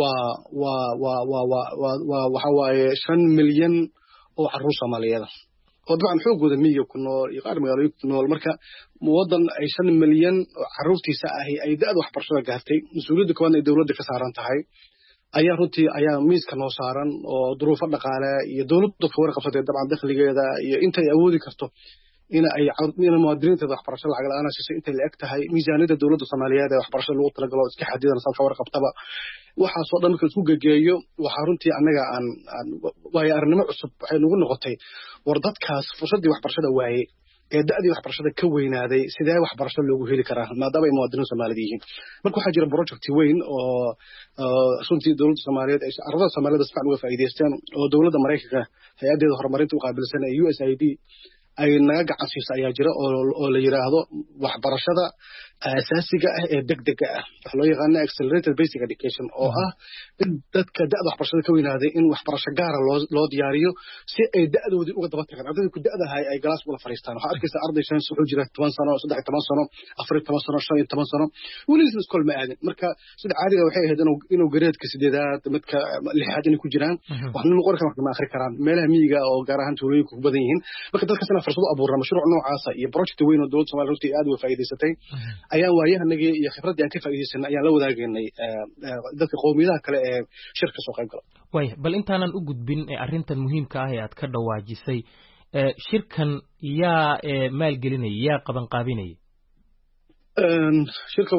waxa waaye 5 milyan oo carruur Soomaaliyeed طبعا xoogooda miyiga ku nool iyo qaar magaalooyinka ku nool marka wadan ay 5 milyan caruurtiisa ay da'da waxbarashada gaartay mas'uuliyadda kooban ee dawladda ka saaran tahay ayaa runtii ayaa miiska noo saaran oo duruufo dhaqaale iyo dawladdu ka warqabtay dabcan dakhligeeda iyo inta ay awoodi karto in muwaadiniinteeda waxbarasho lacag la'aan siisay inta la eg tahay miisaaniyadda dawladda Soomaaliyeed ee waxbarashada lagu talagalo iska xadidan salka warqabtaba waxa soo dhan marka isku gegeeyo waxa runtii anaga aan way arnimo cusub waxay nagu noqotay war dadkaas fursadii waxbarashada waayay ee da'dii waxbarashada ka weynaaday sidee waxbarasho loogu heli karaa maadaama ay muwaadiniin Soomaaliyeed yihiin marka waxa jira project weyn oo runtii dawladda Soomaaliyeed ay ardayda Soomaaliyeed si fiican uga faa'iideysteen oo dawladda Mareykanka hay'adeeda horumarinta u qaabilsan ee USAID ay naga gacan siisay ayaa jira oo la yiraahdo waxbarashada asaasiga ah ee degdega ah waxa loo yaqaan accelerated basic education oo ah in dadka da'da waxbarashada ka weynaaday in waxbarasho gaar ah loo diyaariyo si ay da'doodii uga daba tagaan ardayda ku da'da ay galaas wala fariistaan waxa arkaysa arday shan wuxuu jira 10 sano 13 sano 14 sano 15 sano wali iskool ma aadin marka sida caadiga waxay ahayd inuu gareedka 8aad midka 6aad inay ku jiraan waxna ma qoran karaan ma akhri karaan meelaha miyiga oo gaar ahaan tuulooyinka ku badan yihiin marka dadkaasna fursad u abuuraa mashruuc noocaas iyo project weyn oo dawladda Soomaaliyeed runtii aad uga faa'iideysatay ayaan waayahanagii iyo khibradii aan ka faa'iideysanay ayaan la wadaagaynay dadka qowmiyadaha kale ee shirka soo qayb gala way bal intaanan u gudbin arrintan muhiimka ah ee aad ka dhawaajisay shirkan yaa maalgelinay yaa qaban qaabinay shirka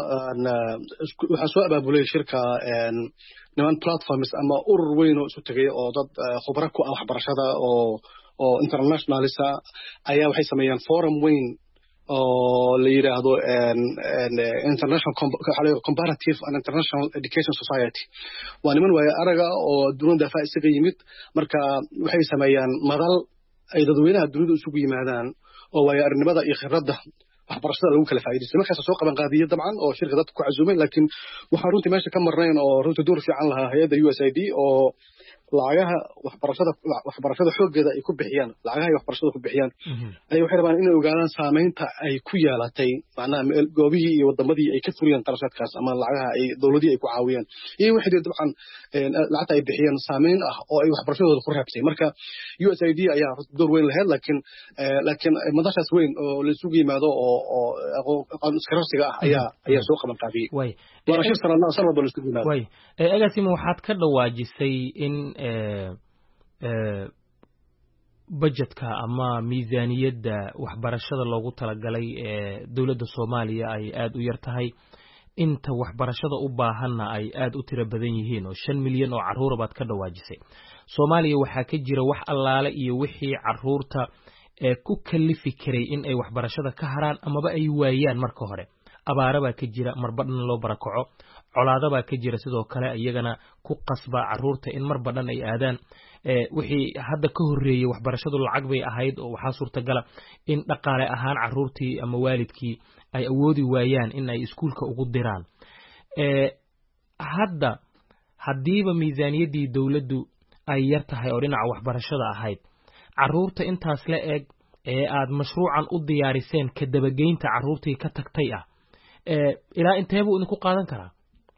waxa soo abaabulay shirka niman platforms ama urur weyn oo isu tagay oo dad khubaro ku ah waxbarashada oo internationalisa ayaa waxay sameeyaan forum weyn oo la yiraahdo international comparative and international education society waa niman way araga oo dunida faa'iido yimid marka waxay sameeyaan madal ay dadweynaha dunida isugu yimaadaan oo way arnimada iyo khibradda waxbarashada lagu kala faa'iideysto markaas soo qaban qaadiyay dabcan oo shirkadda ku casuumay laakiin waxa runtii meesha ka marnayn oo runtii door fiican lahaa hay'adda USAID oo lacagaha waxbarashada xoogeeda ay ku bixiyaan lacagaha waxbarashada ku bixiyaan ay waxay rabaan inay ogaadaan saameynta ay ku yeelatay macnaha goobihii iyo wadamadii ay ka furiyeen qarashaadkaas ama lacagaha ay dawladii ay ku caawiyeen iyo wixii dabcan lacagta ay bixiyeen saameyn ah oo ay waxbarashadooda ku raabsay marka USAID ayaa door weyn lahayd laakiin madashaas weyn oo la isugu yimaado oo aqoon iskarsiga ah ayaa soo qaban qaabiyay waa shir sanadba la isugu yimaado way agaasimo waxaad ka dhawaajisay in budgetka ama miisaaniyadda waxbarashada loogu talagalay ee dawladda Soomaaliya ay aad u yar tahay inta waxbarashada u baahanna ay aad u tiro badan yihiin oo 5 milyan oo caruur baad ka dhawaajisay Soomaaliya waxa ka jira wax allaale iyo wixii caruurta ku kalifi karay in ay waxbarashada ka haraan amaba ay waayaan marka hore abaara baa ka jira marbadhan loo barakaco colaado baa ka jira sidoo kale iyagana ku qasba caruurta in marbadhan ay aadaan wixii hadda ka horeeyay waxbarashadu lacag bay ahayd oo waxa suurtagal in dhaqaale ahaan caruurtii ama waalidkii ay awoodi waayaan in ay iskuulka ugu diraan hadda hadiiba miisaaniyadii dawladdu ay yar tahay oo dhinaca waxbarashada ahayd caruurta intaas la eeg ee aad mashruucan u diyaariseen ka dabageynta caruurtii ka tagtay ah ilaa intee buu idinku qaadan karaa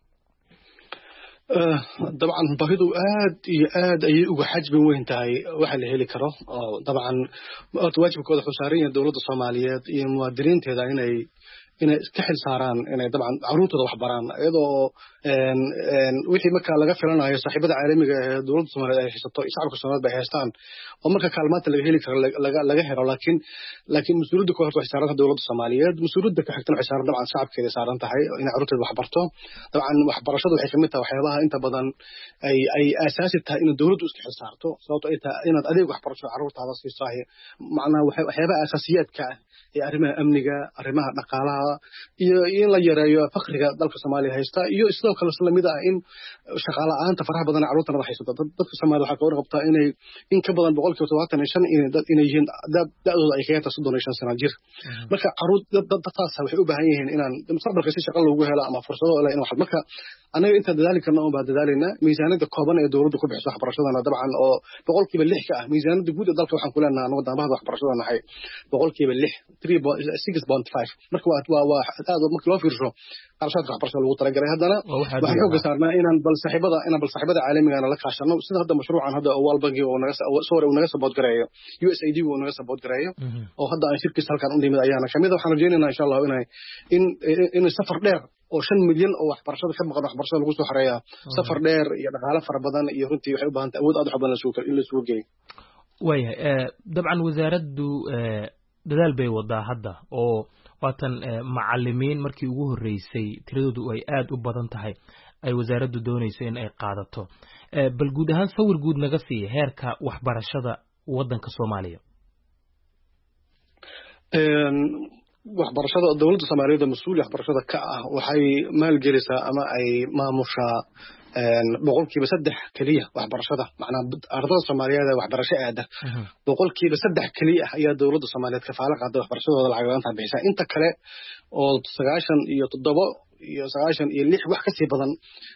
dabcan baahidu aad iyo aad ayay uga xajbin weyn tahay waxa la heli karo dabcan waajibkooda xusaaran dawladda Soomaaliyeed iyo muwaadiniinteeda inay iska xil saaraan inay dabcan caruurtooda wax baraan iyadoo wixii marka laga filanayo saaxiibada caalamiga ee dawladda Soomaaliyeed ay haysato shacabka Soomaaliyeed bay haystaan oo marka kaalmaanta laga heli karo laga helo laakiin mas'uuliyadda kooxda waxay saaran dawladda Soomaaliyeed mas'uuliyadda ka xigtana waxay saaran dabcan shacabkeeda saaran tahay in caruurtooda wax barto dabcan waxbarashadu waxay kamid tahay waxyaabaha inta badan ay asaasi tahay in dawladdu iska xil saarto sababtoo ay tahay inaad adeeg waxbarasho caruurtaada siiso macnaha waxyaabaha asaasiyaadka ee arrimaha amniga arrimaha dhaqaalaha iyo in la yareeyo faqriga dalka Soomaaliya haysta iyo sidoo kale lamid ah in shaqaale la'aanta faraha badan caruurta la haysto dadka Soomaaliya waxa ka warqabtaa inay in ka badan 75% inay yihiin da'dooda ay ka yartahay 35 sano jir marka caruur dadkaas waxay u baahan yihiin inaan mustaqbalka si shaqo loogu helo ama fursado in wax marka anaga inta dadaali karno oo baa dadaalina miisaaniyadda kooban ee dawladdu ku bixiso waxbarashadana dabcan oo 6% ka ah miisaaniyadda guud ee dalka waxaan ku leenahay wadamada waxbarashada nahay 6% 6.5 marka aad markii loo fiirsho qarashaadka waxbarashada lagu talagalay haddana waxaan xoogga saarnaa inaan bal saaxiibada caalamiga la kaashano sida hadda mashruucan hadda World Bank oo naga support gareeyo USAID oo naga support gareeyo oo hadda aan shirkiis halkan u nimid ayaana kamid waxaan rajaynaynaa insha Allah in safar dheer oo 5 milyan oo waxbarashada ka maqan waxbarashada lagu soo xareeyaa safar dheer iyo dhaqaale fara badan iyo runtii waxay u baahan tahay awood aad u xaban in la soo geeyo dabcan wasaaraddu dadaal bay wadaa hadda oo waatan macallimiin markii ugu horeysay tiradoodu ay aad u badan tahay ay wasaaraddu doonayso in ay qaadato bal guud ahaan sawir guud naga siiya heerka waxbarashada waddanka Soomaaliya waxbarashada dawladda Soomaaliyeed mas'uul waxbarashada ka ah waxay maalgelisaa ama ay maamushaa boqolkiiba 3 kaliya waxbarashada macnaa ardayda Soomaaliyeed ee waxbarasho aada boqolkiiba 3 kaliya ayaa dawladda Soomaaliyeed ka faalo qaaday waxbarashadooda lacag la'aanta bixisa inta kale oo 97 iyo 96 wax ka sii badan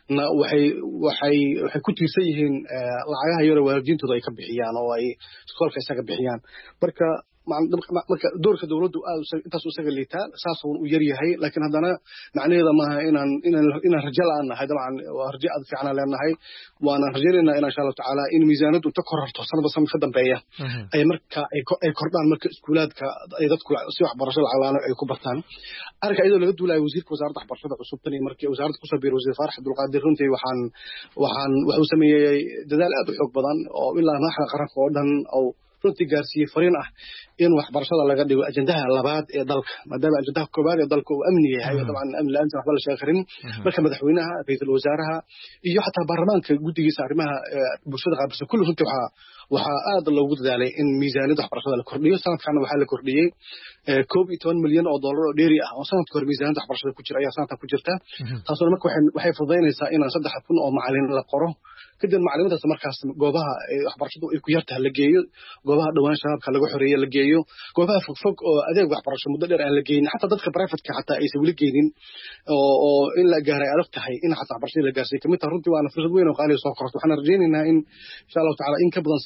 waxay ku tiirsan yihiin lacagaha yar waalidiintooda ay ka bixiyaan oo ay iskoolka isaga bixiyaan marka doorka dawladdu intaas isaga liitaa saas uu yar yahay laakiin haddana macnaheeda maaha inaan rajo la'aan nahay dabcan waa rajo aad fiican leenahay waana rajaynaynaa insha Allah tacaala in miisaanadu inta kororto sanadba sanad ka dambeeya ay marka ay kordhaan marka iskuulaadka ay dadku si waxbarasho lacag la'aan ay ku bartaan arka iyadoo laga duulay wasiirka wasaaradda waxbarashada cusub tan markii wasaaradda ku soo biiray wasiir Faarax Abdulqaadir runtii wuxuu sameeyay dadaal aad u xoog badan oo ilaa madaxda qaranka oo dhan oo runtii gaarsiiyay fariin ah in waxbarashada laga dhigo ajandaha labaad ee dalka maadaama ajandaha koobaad ee dalka uu amni yahay dabcan amni la'aanta waxba la sheegi karin marka madaxweynaha ra'iisul wasaaraha iyo xataa baarlamaanka guddigiisa arrimaha bulshada qaabilsan kullu runtii waxaa aad loogu dadaalay in miisaaniyadda waxbarashada la kordhiyo sanadkan waxaa la kordhiyey 11 milyan oo dollar oo dheeri ah oo sanadka hore miisaaniyadda waxbarashada ku jira ayaa sanadkan ku jirta taasoo marka waxay fududaynaysaa inaan 3,000 oo macallin la qoro kadib macallimiintaas markaas goobaha waxbarashadu ay ku yartahay la geeyo goobaha dhawaan shabaabka lagu xoreeyay la geeyo goobaha fogfog oo adeeg waxbarasho muddo dheer aan la geeynin xataa dadka private-ka xataa aysan weli geynin oo in la gaaray adag tahay in xataa waxbarashada la gaarsiiyo kamid tahay runtii waana fursad weyn oo qaali soo korto waxaan rajaynaynaa in insha Allah tacaala in ka badan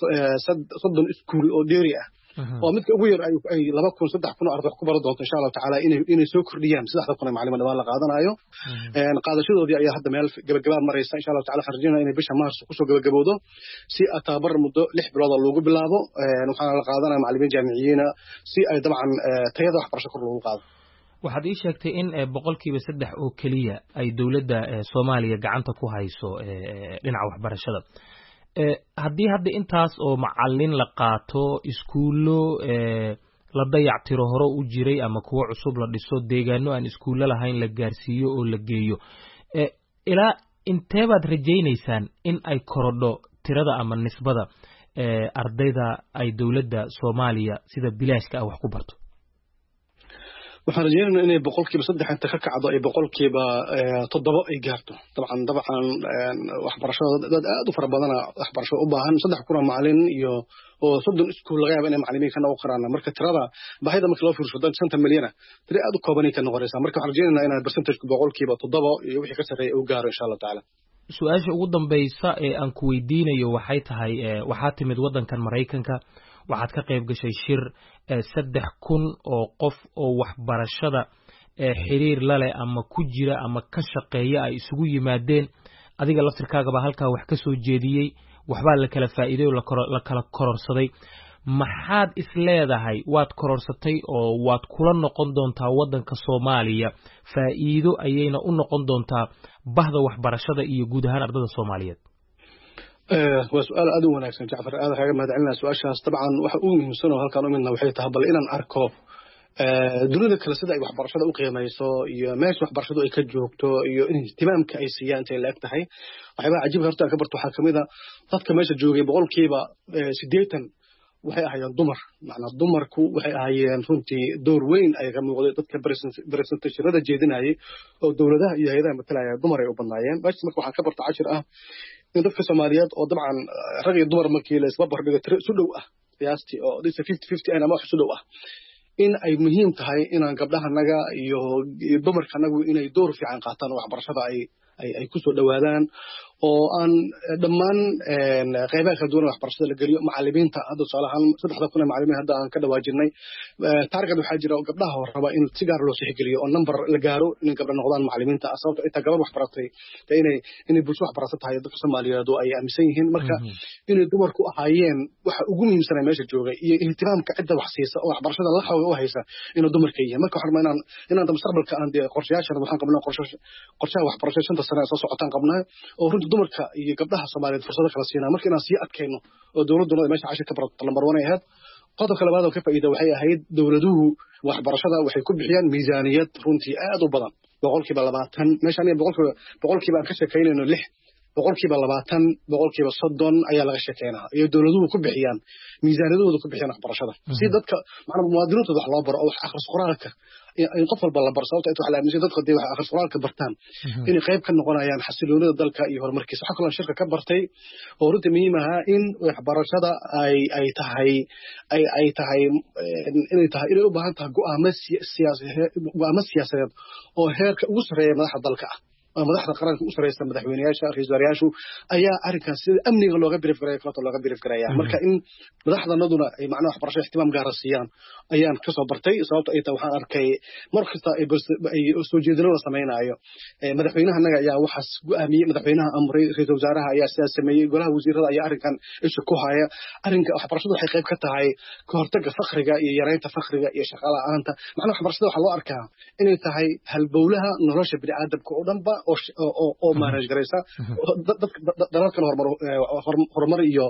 30 iskuul oo dheeri ah oo midka ugu yar ay 2,000-3,000 arday wax ku baran doonto insha Allah tacaala inay soo kordhiyaan 3,000 macallin dhawaan la qaadanayo qaadashadoodii ayaa hadda meel gabagabad maraysa insha Allah tacaala xarjina inay bisha Maars ku soo gabagabowdo si tababar muddo 6 bilood loogu bilaabo waxaan la qaadanaa macallimiin jaamiciyiina si ay dabcan tayada waxbarasho kor loogu qaado waxaad ii sheegtay in boqolkiiba 3 oo kaliya ay dawladda Soomaaliya gacanta ku hayso dhinaca waxbarashada haddii hadda intaas oo macallin la qaato iskuulo la dayactiro hore u jiray ama kuwa cusub la dhiso deegaano aan iskuulo lahayn la gaarsiiyo oo la geeyo ilaa intee baad rajaynaysaan in ay korodho tirada ama nisbada ardayda ay dawladda Soomaaliya sida bilaashka ah wax ku barto waxaan rajaynaynaa inay boqolkiiba 3 inta ka kacdo ay boqolkiiba 7 ay gaarto dabcan waxbarashada dad aad u fara badan waxbarasho u baahan 3,000 macallin iyo oo 30 iskuul laga yaabo inay macallimiin ka noqon karaan marka tirada baahida marka loo fiirsho 5 milyan tiri aad u kooban ka noqonaysa marka waxaan rajaynaynaa inay percentage boqolkiiba 7 iyo wixii ka sareeya uu gaaro insha Allah tacaala su'aasha ugu dambaysa ee aan ku weydiinayo waxay tahay waxaa timid waddankan Mareykanka waxaad ka qayb gashay shir 3,000 oo qof oo waxbarashada xiriir la leh ama ku jira ama ka shaqeeya ay isugu yimaadeen adiga laftirkaaga halkaa wax ka soo jeediyey waxbaa la kala faa'iiday oo la kala kororsaday maxaad isleedahay waad kororsatay oo waad kula noqon doontaa waddanka Soomaaliya faa'iido ayayna u noqon doontaa bahda waxbarashada iyo guud ahaan ardayda Soomaaliyeed وسؤال أدو وناكسن جعفر هذا حاجة ما دعنا سؤال شخص طبعا وحقوق من سنة وهالكانوا منا وحيتها بل إن أركو دولة كلا سيدا وحبر شدا وقيمة يسو ماش وحبر شدا يكجوكتو اهتمام كأيسيان تي لاك تحي وحبا عجيب هرتا كبرتو حاكم إذا صدق ماش الجوغي بقول كيبا سديتا waxay ahaayeen dumar macna dumarku waxay ahaayeen runtii door weyn ay ka muuqday dadka presentation-ada jeedinayay oo dawladaha iyo hay'adaha matalaya dumar ay u badnaayeen baash marka waxaan ka bartay 10 ah in dadka Soomaaliyeed oo dabcan rag iyo dumar markii la isba barbardhigo su dhow ah qiyaastii oo 50-50 ana ma wax su dhow ah in ay muhiim tahay inaan gabdhahanaga iyo dumarkanagu inay door fiican qaataan waxbarashada ay ku soo dhawaadaan oo aan dhammaan qaybaha kala duwan waxbarashada la geliyo macallimiinta hadda tusaalahaan 3,000 macallimiin hadda aan ka dhawaajinay target waxaa jira oo gabdhaha raba in si gaar loo sixgeliyo oo number la gaaro in gabdhaha noqdaan macallimiinta sababta inta gabar wax baratay inay bulsho wax barato tahay dadka Soomaaliyeed oo ay aaminsan yihiin marka inay dumarku ahaayeen waxa ugu muhiimsan ee meesha jooga iyo ihtimaamka cidda wax siisa oo waxbarashada la xawga u haysa inuu dumarka yihiin marka waxaan inaan mustaqbalka aan qorshayaashan waxaan qabnaa qorshaha waxbarashada 5 sano soo socotaan qabnaa oo runtii dumarka iyo gabdhaha Soomaaliyeed fursado kala siinaa marka inaan sii adkayno oo dawladdu meesha 10 ka barato lambar 1 ay ahayd qodobka labaad oo ka faa'iido waxay ahayd dawladuhu waxbarashada waxay ku bixiyaan miisaaniyad runtii aad u badan 20% meeshaan boqolkiiba aan ka sheekaynayno 6 boqolkiiba 20 boqolkiiba 30 ayaa laga sheekeynaa iyo dawladuhu ku bixiyaan miisaaniyadooda ku bixiyaan waxbarashada si dadka macna muwaadiniintu wax loo baro oo wax akhris qoraalka in qof walba la bar sababta ay wax la aaminsan dadka wax akhris qoraalka bartaan in qayb ka noqonayaan xasiloonida dalka iyo horumarkiisa waxa kale oo shirka ka bartay oo runtii muhiim ah in waxbarashada ay tahay inay u baahan tahay go'aamo siyaasadeed oo heerka ugu sareeya madaxda dalka ah madaxda qaranka u sareysa madaxweynayaasha ra'iisul wasaarayaashu ayaa arrinkaas sida amniga looga brief gareeyaa marka in madaxdanaduna ay macnaha waxbarasho ihtimaam gaar ah siiyaan ayaan ka soo bartay sababta ay tahay waxaan arkay mar kasta ay soo jeedinada sameynaayo madaxweynahanaga ayaa waxaas go'aamiyay madaxweynaha amray ra'iisul wasaaraha ayaa sidaas sameeyay golaha wasiirada ayaa arrinkan isha ku haya arrinka waxbarashadu waxay qayb ka tahay ka hortagga faqriga iyo yareynta faqriga iyo shaqo la'aanta macnaha waxbarashada waxaa loo arkaa inay tahay halbowlaha nolosha bini'aadamka oo dhanba oo manage garaysa dadka horumar iyo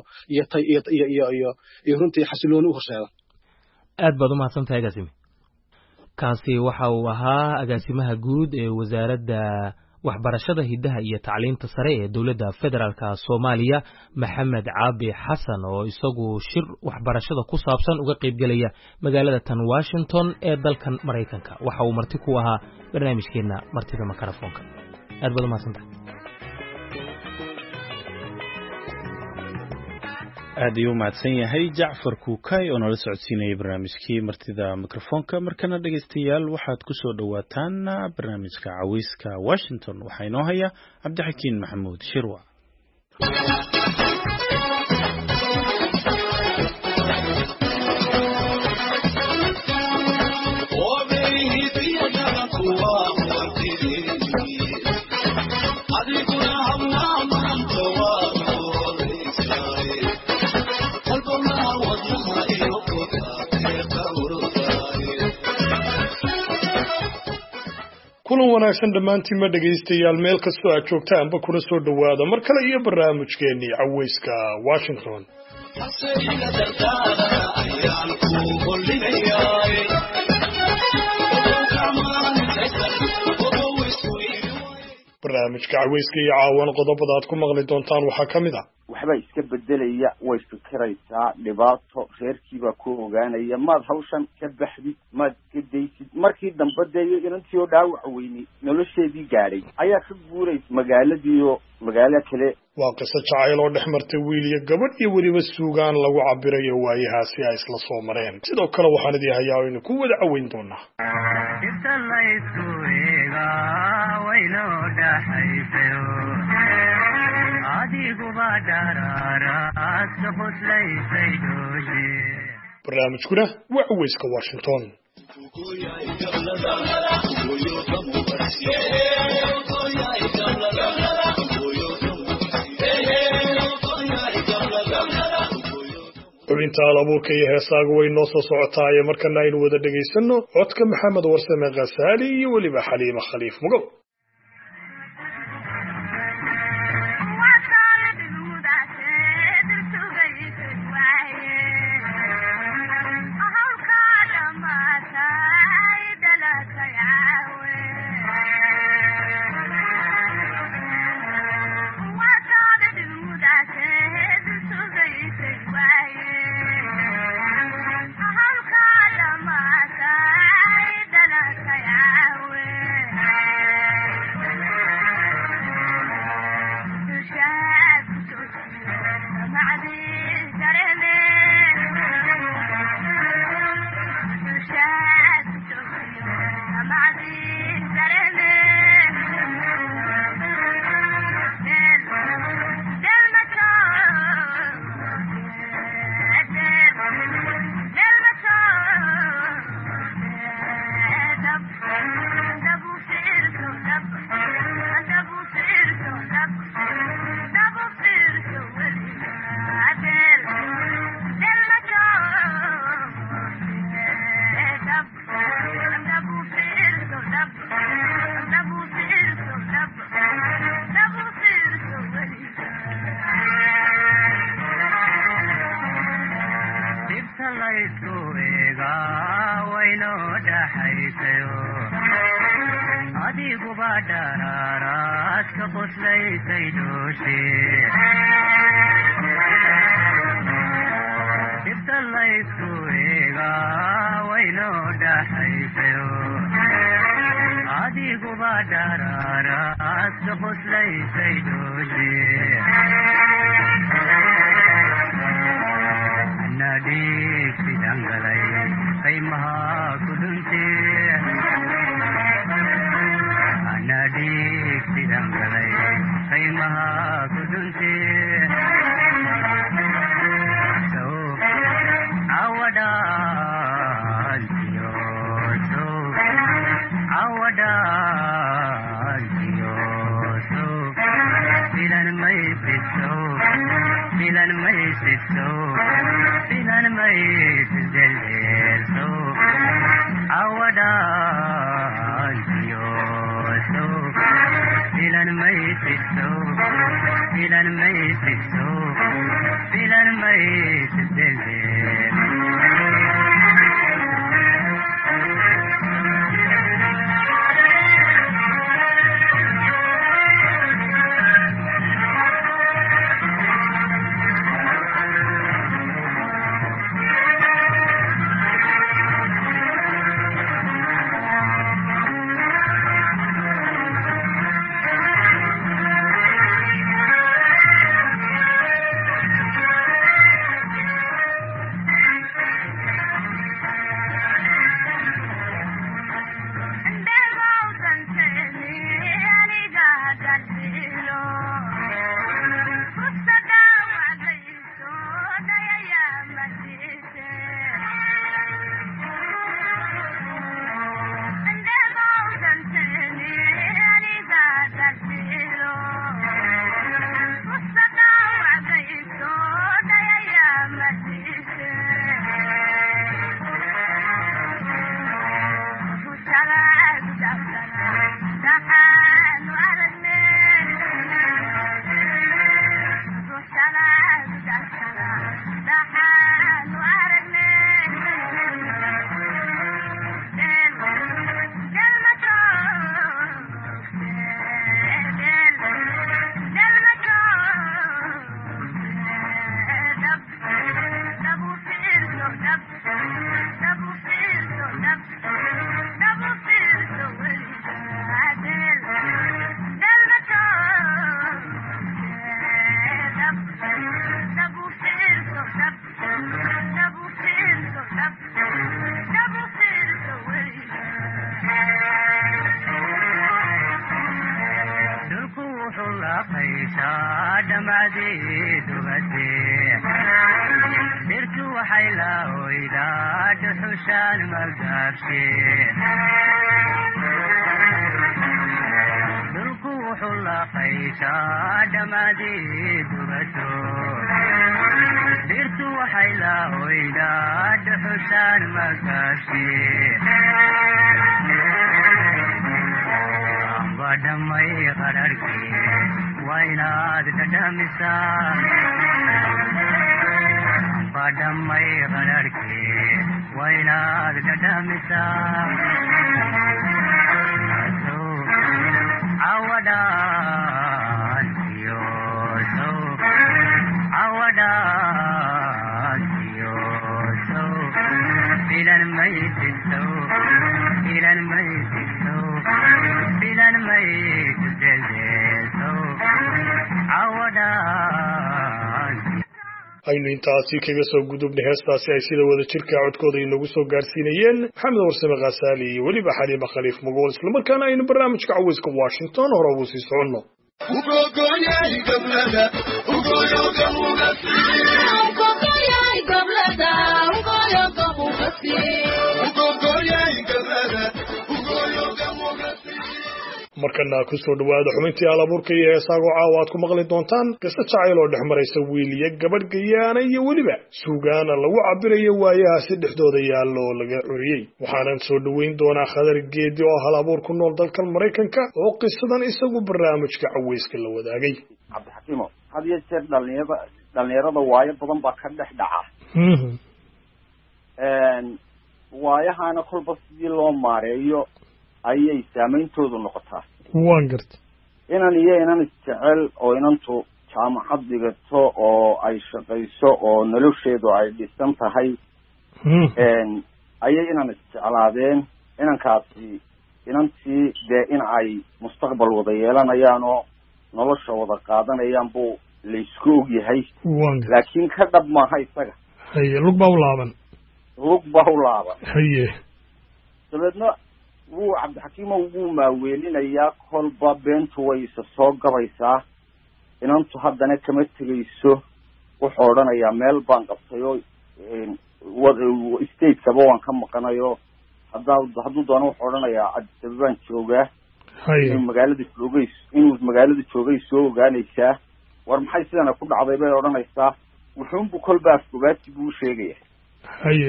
runtii xasilooni u horseeda aad baad u mahadsantahay agaasime kaasi waxa uu ahaa agaasimaha guud ee wasaaradda waxbarashada hidaha iyo tacliinta sare ee dowladda federaalka Soomaaliya Maxamed Caabi Xasan oo isagu shir waxbarashada ku saabsan uga qayb galaya magaalada tan Washington ee dalkan Mareykanka waxa uu marti ku ahaa barnaamijkeena martida makarafoonka aad baad u mahadsantahay aad ayuu mahadsan yahay Jacfar Kuukay oo nala socodsiinayay barnaamijkii martida mikrofoonka markana dhageystayaal waxaad ku soo dhawaataan barnaamijka caweyska Washington waxaa inoo haya Cabdixakiin Maxamuud Shirwa kulan wanaagsan dhammaantiin ma dhagaystayaal meel kastoo aad joogtaanba kuna soo dhowaada mar kale iyo barnaamijkeennii caweyska Washington barnaamijka caweyska iyo caawan qodobada aad ku maqli doontaan waxaa ka mid ah waxba iska bedelaya way fikiraysaa dhibaato reerkiibaa ku ogaanaya maad hawshan ka baxdid maad ka daysid markii dambe dee inantii oo dhaawac weynay nolosheedii gaadhay ayaa ka guuraysa magaaladiiyo magaalo kale waa qiso jacayl oo dhex martay wiil iyo gabadh iyo weliba suugaan lagu cabirayo waayahaasi ay isla soo mareen sidoo kale waxaan idin hayaa oo idinku wada caweyn doonaa barnaamijkuna waa caweyska Washington xubinta alabuurka iyo heesaaga way noo soo socotaaye markana aynu wada dhagaysano codka Maxamed Warsame Qasaali iyo weliba Xaliima Khaliif Mugow qoslaysay dhooshe dhibta laysku eegaa waynoo dhaxaysayo adiguba dharaaraad ka qoslaysay dhooshe anadhiig sidangalay qaymaha ku dhunte anadhiig sidangalay qaymaha ku dhunte filan maysideldelso awadaajiyoso filan maysiso filan maysiso filan maysideldel aynu intaasi kaga soo gudubnay heestaasi ay sida wada jirka codkooda inagu soo gaarsiinayeen maxamed warsame khasaali iyo weliba xaliima khaliif magool islamarkaana aynu barnaamijka caweyska washington hore ugu sii soconno markana ku soo dhawaada xubintii alabuurka iyo heesaago caawa aad ku maqli doontaan qiso jacayl oo dhex maraysa wiil iyo gabadh gayaana iyo weliba suugaana lagu cabirayo waayahaasi dhexdooda yaallo oo laga curiyey waxaanan soo dhoweyn doonaa khadar geedi oo hal abuur ku nool dalkan maraykanka oo qisadan isagu barnaamijka caweyska la wadaagay cabdixakiimo had iyo jeer dhalinyarada waayo badan baa ka dhex dhaca waayahana kolba sidii loo maareeyo ayay saameyntoodu noqotaa waan garta inan iyo inan isjecel oo inantu jaamacad dhigato oo ay shaqayso oo nolosheedu ay dhisan tahay ayay inan isjeclaadeen inankaasi inantii dee in ay mustaqbal wada yeelanayaan oo nolosha wada qaadanayaan buu laysku og yahay laakiin ka dhab maaha isaga haye lug baa u laaban haye dabeedna wuu cabdixakiimo wuu maaweelinayaa kolba beentu way isa soo gabaysaa inantu haddana kama tegayso wuxuu odhanayaa meel baan qabtay oo stateskaba waan ka maqanayo hadduu doono wuxuu odhanayaa adisaba baan joogaa inuu magaalada joogay soo ogaanaysaa war maxay sidana ku dhacday bay odhanaysaa wuxuunbu kolba afgogaati buu sheegaya haye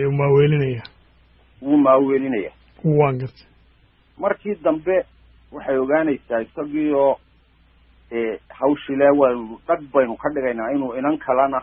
wuu maaweelinaya waan gartay markii dambe waxay ogaanaysaa isagii oo hawshile waanu dhag baynu ka dhigaynaa inuu inan kalena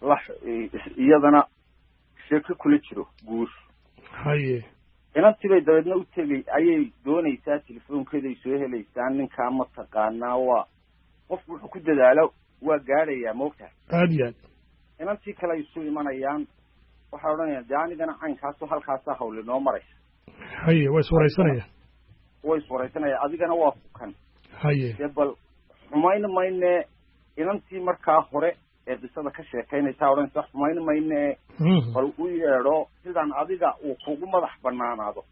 iyadana sheeko kula jiro guur haye inantii bay dabeedna u tegay ayay doonaysaa telefoonkeeday soo helaysaa ninkaa ma taqaanaa waa qofku wuxuu ku dadaalo waa gaadhayaa moogtahay aad iyo aad inantii kale ay isu imanayaan waxay odhanayaan dee anigana caynkaaso halkaasaa hawli noo maraysa haye way iswaraysanayaan adigana waa fukan haye dee bal xumayn mayne inantii markaa hore ee qisada ka sheekaynaysaa odhanaysa xumayn mayne bal u yeedho sidan adiga uu kugu madax banaanaado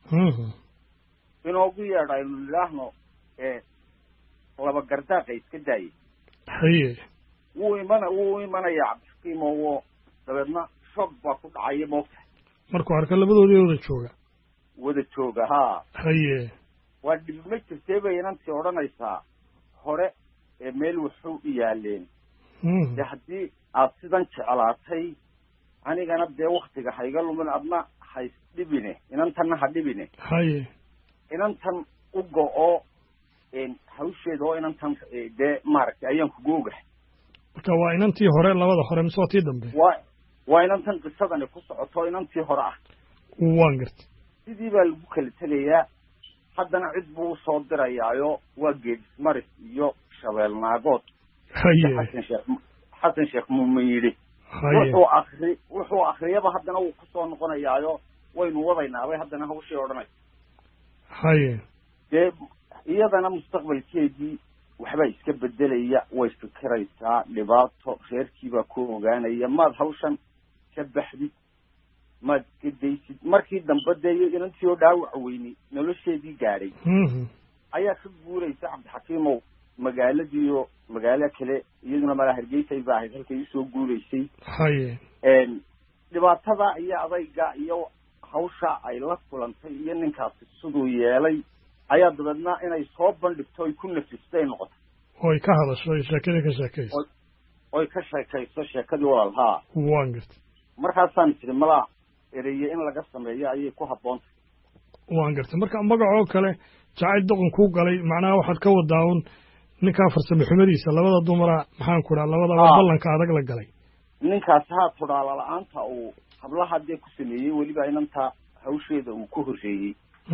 inoogu yeedho aynu nidhaahno laba gardaaqa iska daayay haye wuu imanayaa cabdixakiimo dabeedna shoog baa ku dhacaya moogtahay markuu arka labadoodii wada jooga haa haye waa dhib ma jirtee bay inantii odhanaysaa hore meel wuxuu u yaaleen dee haddii aad sidan jeclaatay anigana dee waktiga hayga lumin adna haysdhibine inantanna ha dhibine haye inantan u go-o hawsheeda oo inantan dee maaragtay ayaan kugu ogahay marka waa inantii hore labada hore mise waa tii dambe waa inantan qisadani ku socoto inantii hore ah waan gartay sidii baa lagu kala tegayaa haddana cid buu usoo dirayaayo waa geedismaris iyo shabeelnaagood haye xasan sheekh muumin yidhi wuxuu akriyaba haddana wuu kusoo noqonayaayo waynu wadaynaabay haddana hawshii odhanaysa haye dee iyadana mustaqbalkeedii waxbaa iska bedelaya way fikiraysaa dhibaato reerkiibaa ku ogaanaya maad hawshan ka baxdid maad iska daysid markii dambe dee inantii oo dhaawac weyni nolosheedii gaadhay ayaa ka guuraysa cabdixakiimow magaaladiiyo magaalo kale iyaduna mala hargeysay ba ahayd halkay usoo guuraysay haye dhibaatada iyo adayga iyo hawsha ay la kulantay iyo ninkaasi siduu yeelay ayaa dabeedna inay soo bandhigto ay ku nafistay noqoto oy ka hadasho sheekadii ka sheekayso oy ka sheekayso sheekadii walaal haa waan gartay markaasaan tiri malaa ereye in laga sameeyo ayay ku habboontahay waan gartay marka magacoo kale jacayl doqon kuu galay macnaha waxaad ka wadaa un ninkaa farsamo xumadiisa labada dumara maxaan ku dhaha labadaba ballanka adag la galay ninkaasi haa tudhaala la-aanta uu hablaha dee ku sameeyey weliba inanta hawsheeda uu ku horreeyey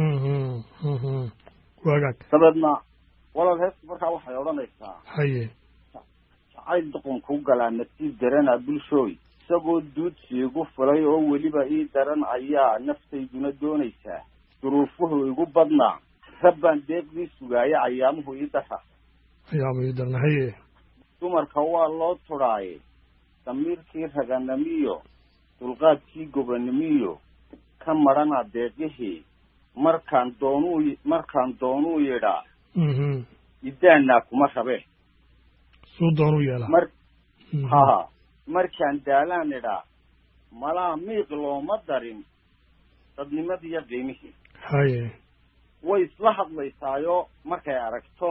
waagaag dabeedna walaal heesta markaa waxay odhanaysaa haye jacayl doqon kuu galaa nasiib daranaa bulshooy isagoo duudsi igu fulay oo weliba ii daran ayaa naftayduna doonaysaa duruufuhu igu badnaa rabbaan deeqdii sugaaya ayaamuhu ii darna haye dumarka waa loo tudhaaye damiirkii raganimiyo dulqaadkii gobanimiyo ka marana deeqihii markaan doonuu yidhaa idaanaa kuma rabe suu doonuu yeelaa markaan daalaan idhaa malaa miiq looma darin dadnimadiiyo qiimihii haye way isla hadlaysaayo markay aragto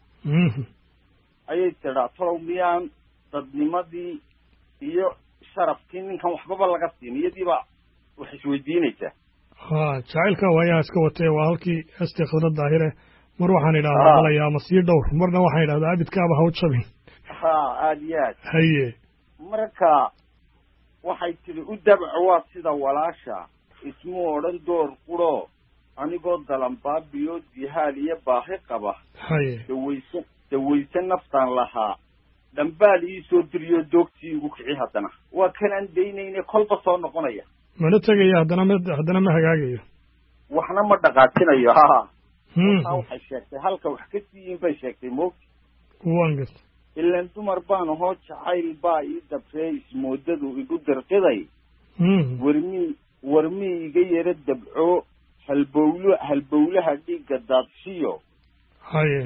ayay tidhaa tolow miyaan dadnimadii iyo sharafkii ninkan waxbaba laga siin iyadiiba wax isweydiinaysaa jacaylka waayaha iska watee waa halkii heestii khadra daahire mar waxaan idhahdaa malaya ama sii dhowr marna waxaan idhahdaa abidkaaba ha u jabin aad iyo aad haye marka waxay tidhi u dabco waa sida walaasha ismuu odhan door quro anigoo dalanbaabiyo dihaal iyo baahi qaba haye dawaysa naftaan lahaa dhambaal ii soo diriyo doogtii igu kici haddana waa kanaan daynayne kolba soo noqonaya mana tegaya haddana ma hagaagayo waxna ma dhaqaajinayo ha waxay sheegtay halka wax ka siiyin bay sheegtay moogti waan garta ilaan dumar baan ahoo jacayl baa ii dabree ismoodadu igu dirqiday warmii iga yara dabco halbowlaha dhiigga daadshiyo haye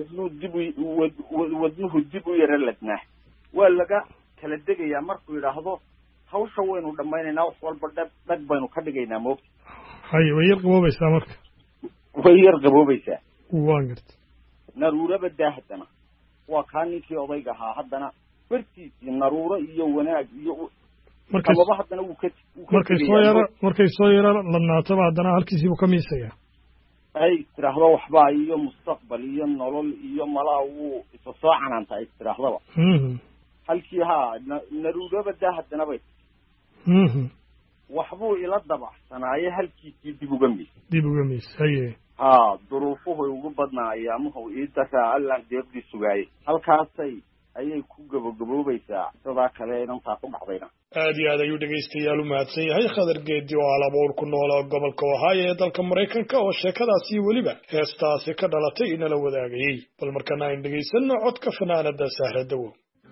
wadnuhu dib u yara ladnaa waa laga kala degayaa markuu yidhaahdo hawsha waynu dhammaynaynaa wax walba dhag baynu ka dhigaynaa moogta haye way yar qaboobaysaa marka way yar qaboobaysaa waan garta naruuraba daa haddana waa kaa ninkii odayga ahaa haddana bartiisii naruuro iyo wanaag iyo sababa haddana markay soo yara ladnaataba haddana halkiisiibuu ka miisayaa ay istiraahdo waxbaa iyo mustaqbal iyo nolol iyo malaa wuu isa soo canaanta ay istirahdaba halkii naruuraba daa haddana bay waxbuu ila dabacsanaaye halkiisii dib uga miis haye duruufuhu ugu badnaa ayaamuhu ii daraa allaan deeqdii sugaayay halkaasay ayay ku gabagaboobaysaa sidaa kale inantaa ku dhacdayna aad iyo aad ayuu dhegaystayaal u mahadsan yahay khadar geedi oo alabuur ku noola gobolka ohio ee dalka maraykanka oo sheekadaasi iyo weliba heestaasi ka dhalatay inala wadaagayey bal markana ayn dhegaysanno codka fanaanada Sahra Dawo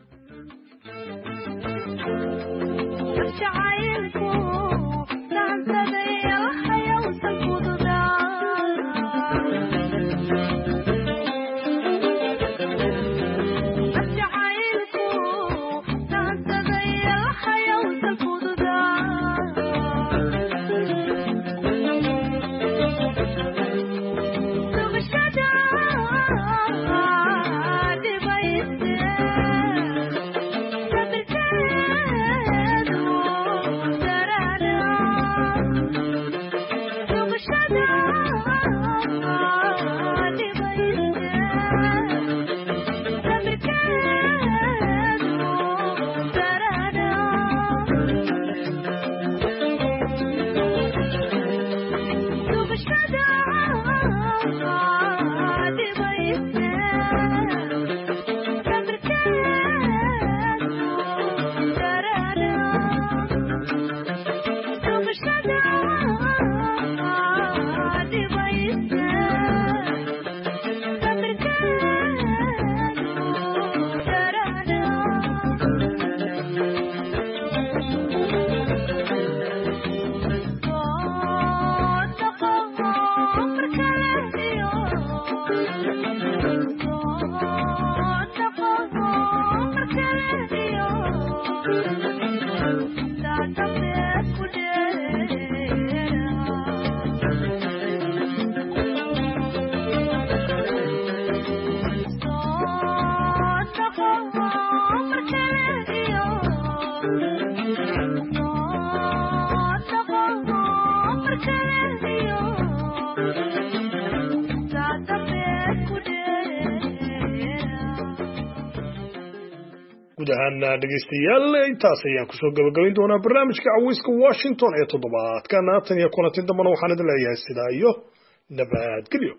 dhegaystayaal intaas ayaan kusoo gabagabayn doonaa barnaamijka cawayska Washington ee toddobaadkan tan iyo kulanti dambana waxaan idin leeyahay sidaa iyo nabadgelyo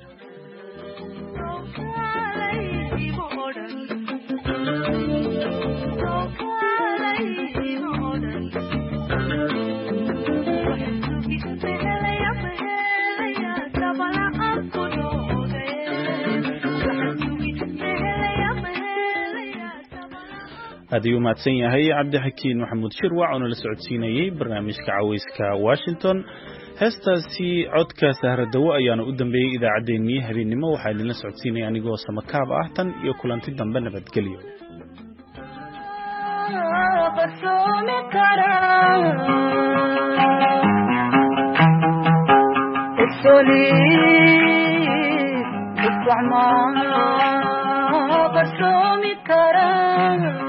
aad ayuu mahadsan yahay cabdixakiin maxamuud shirwac oo nala socodsiinayay barnaamijka cawayska Washington heestaasi codka Sahra Dawo ayaana u dambeeyay idaacadeennii habeenimo waxaa idinla socodsiinaya anigoo samakaab ah tan iyo kulanti dambe nabadgelyo برسومي كرام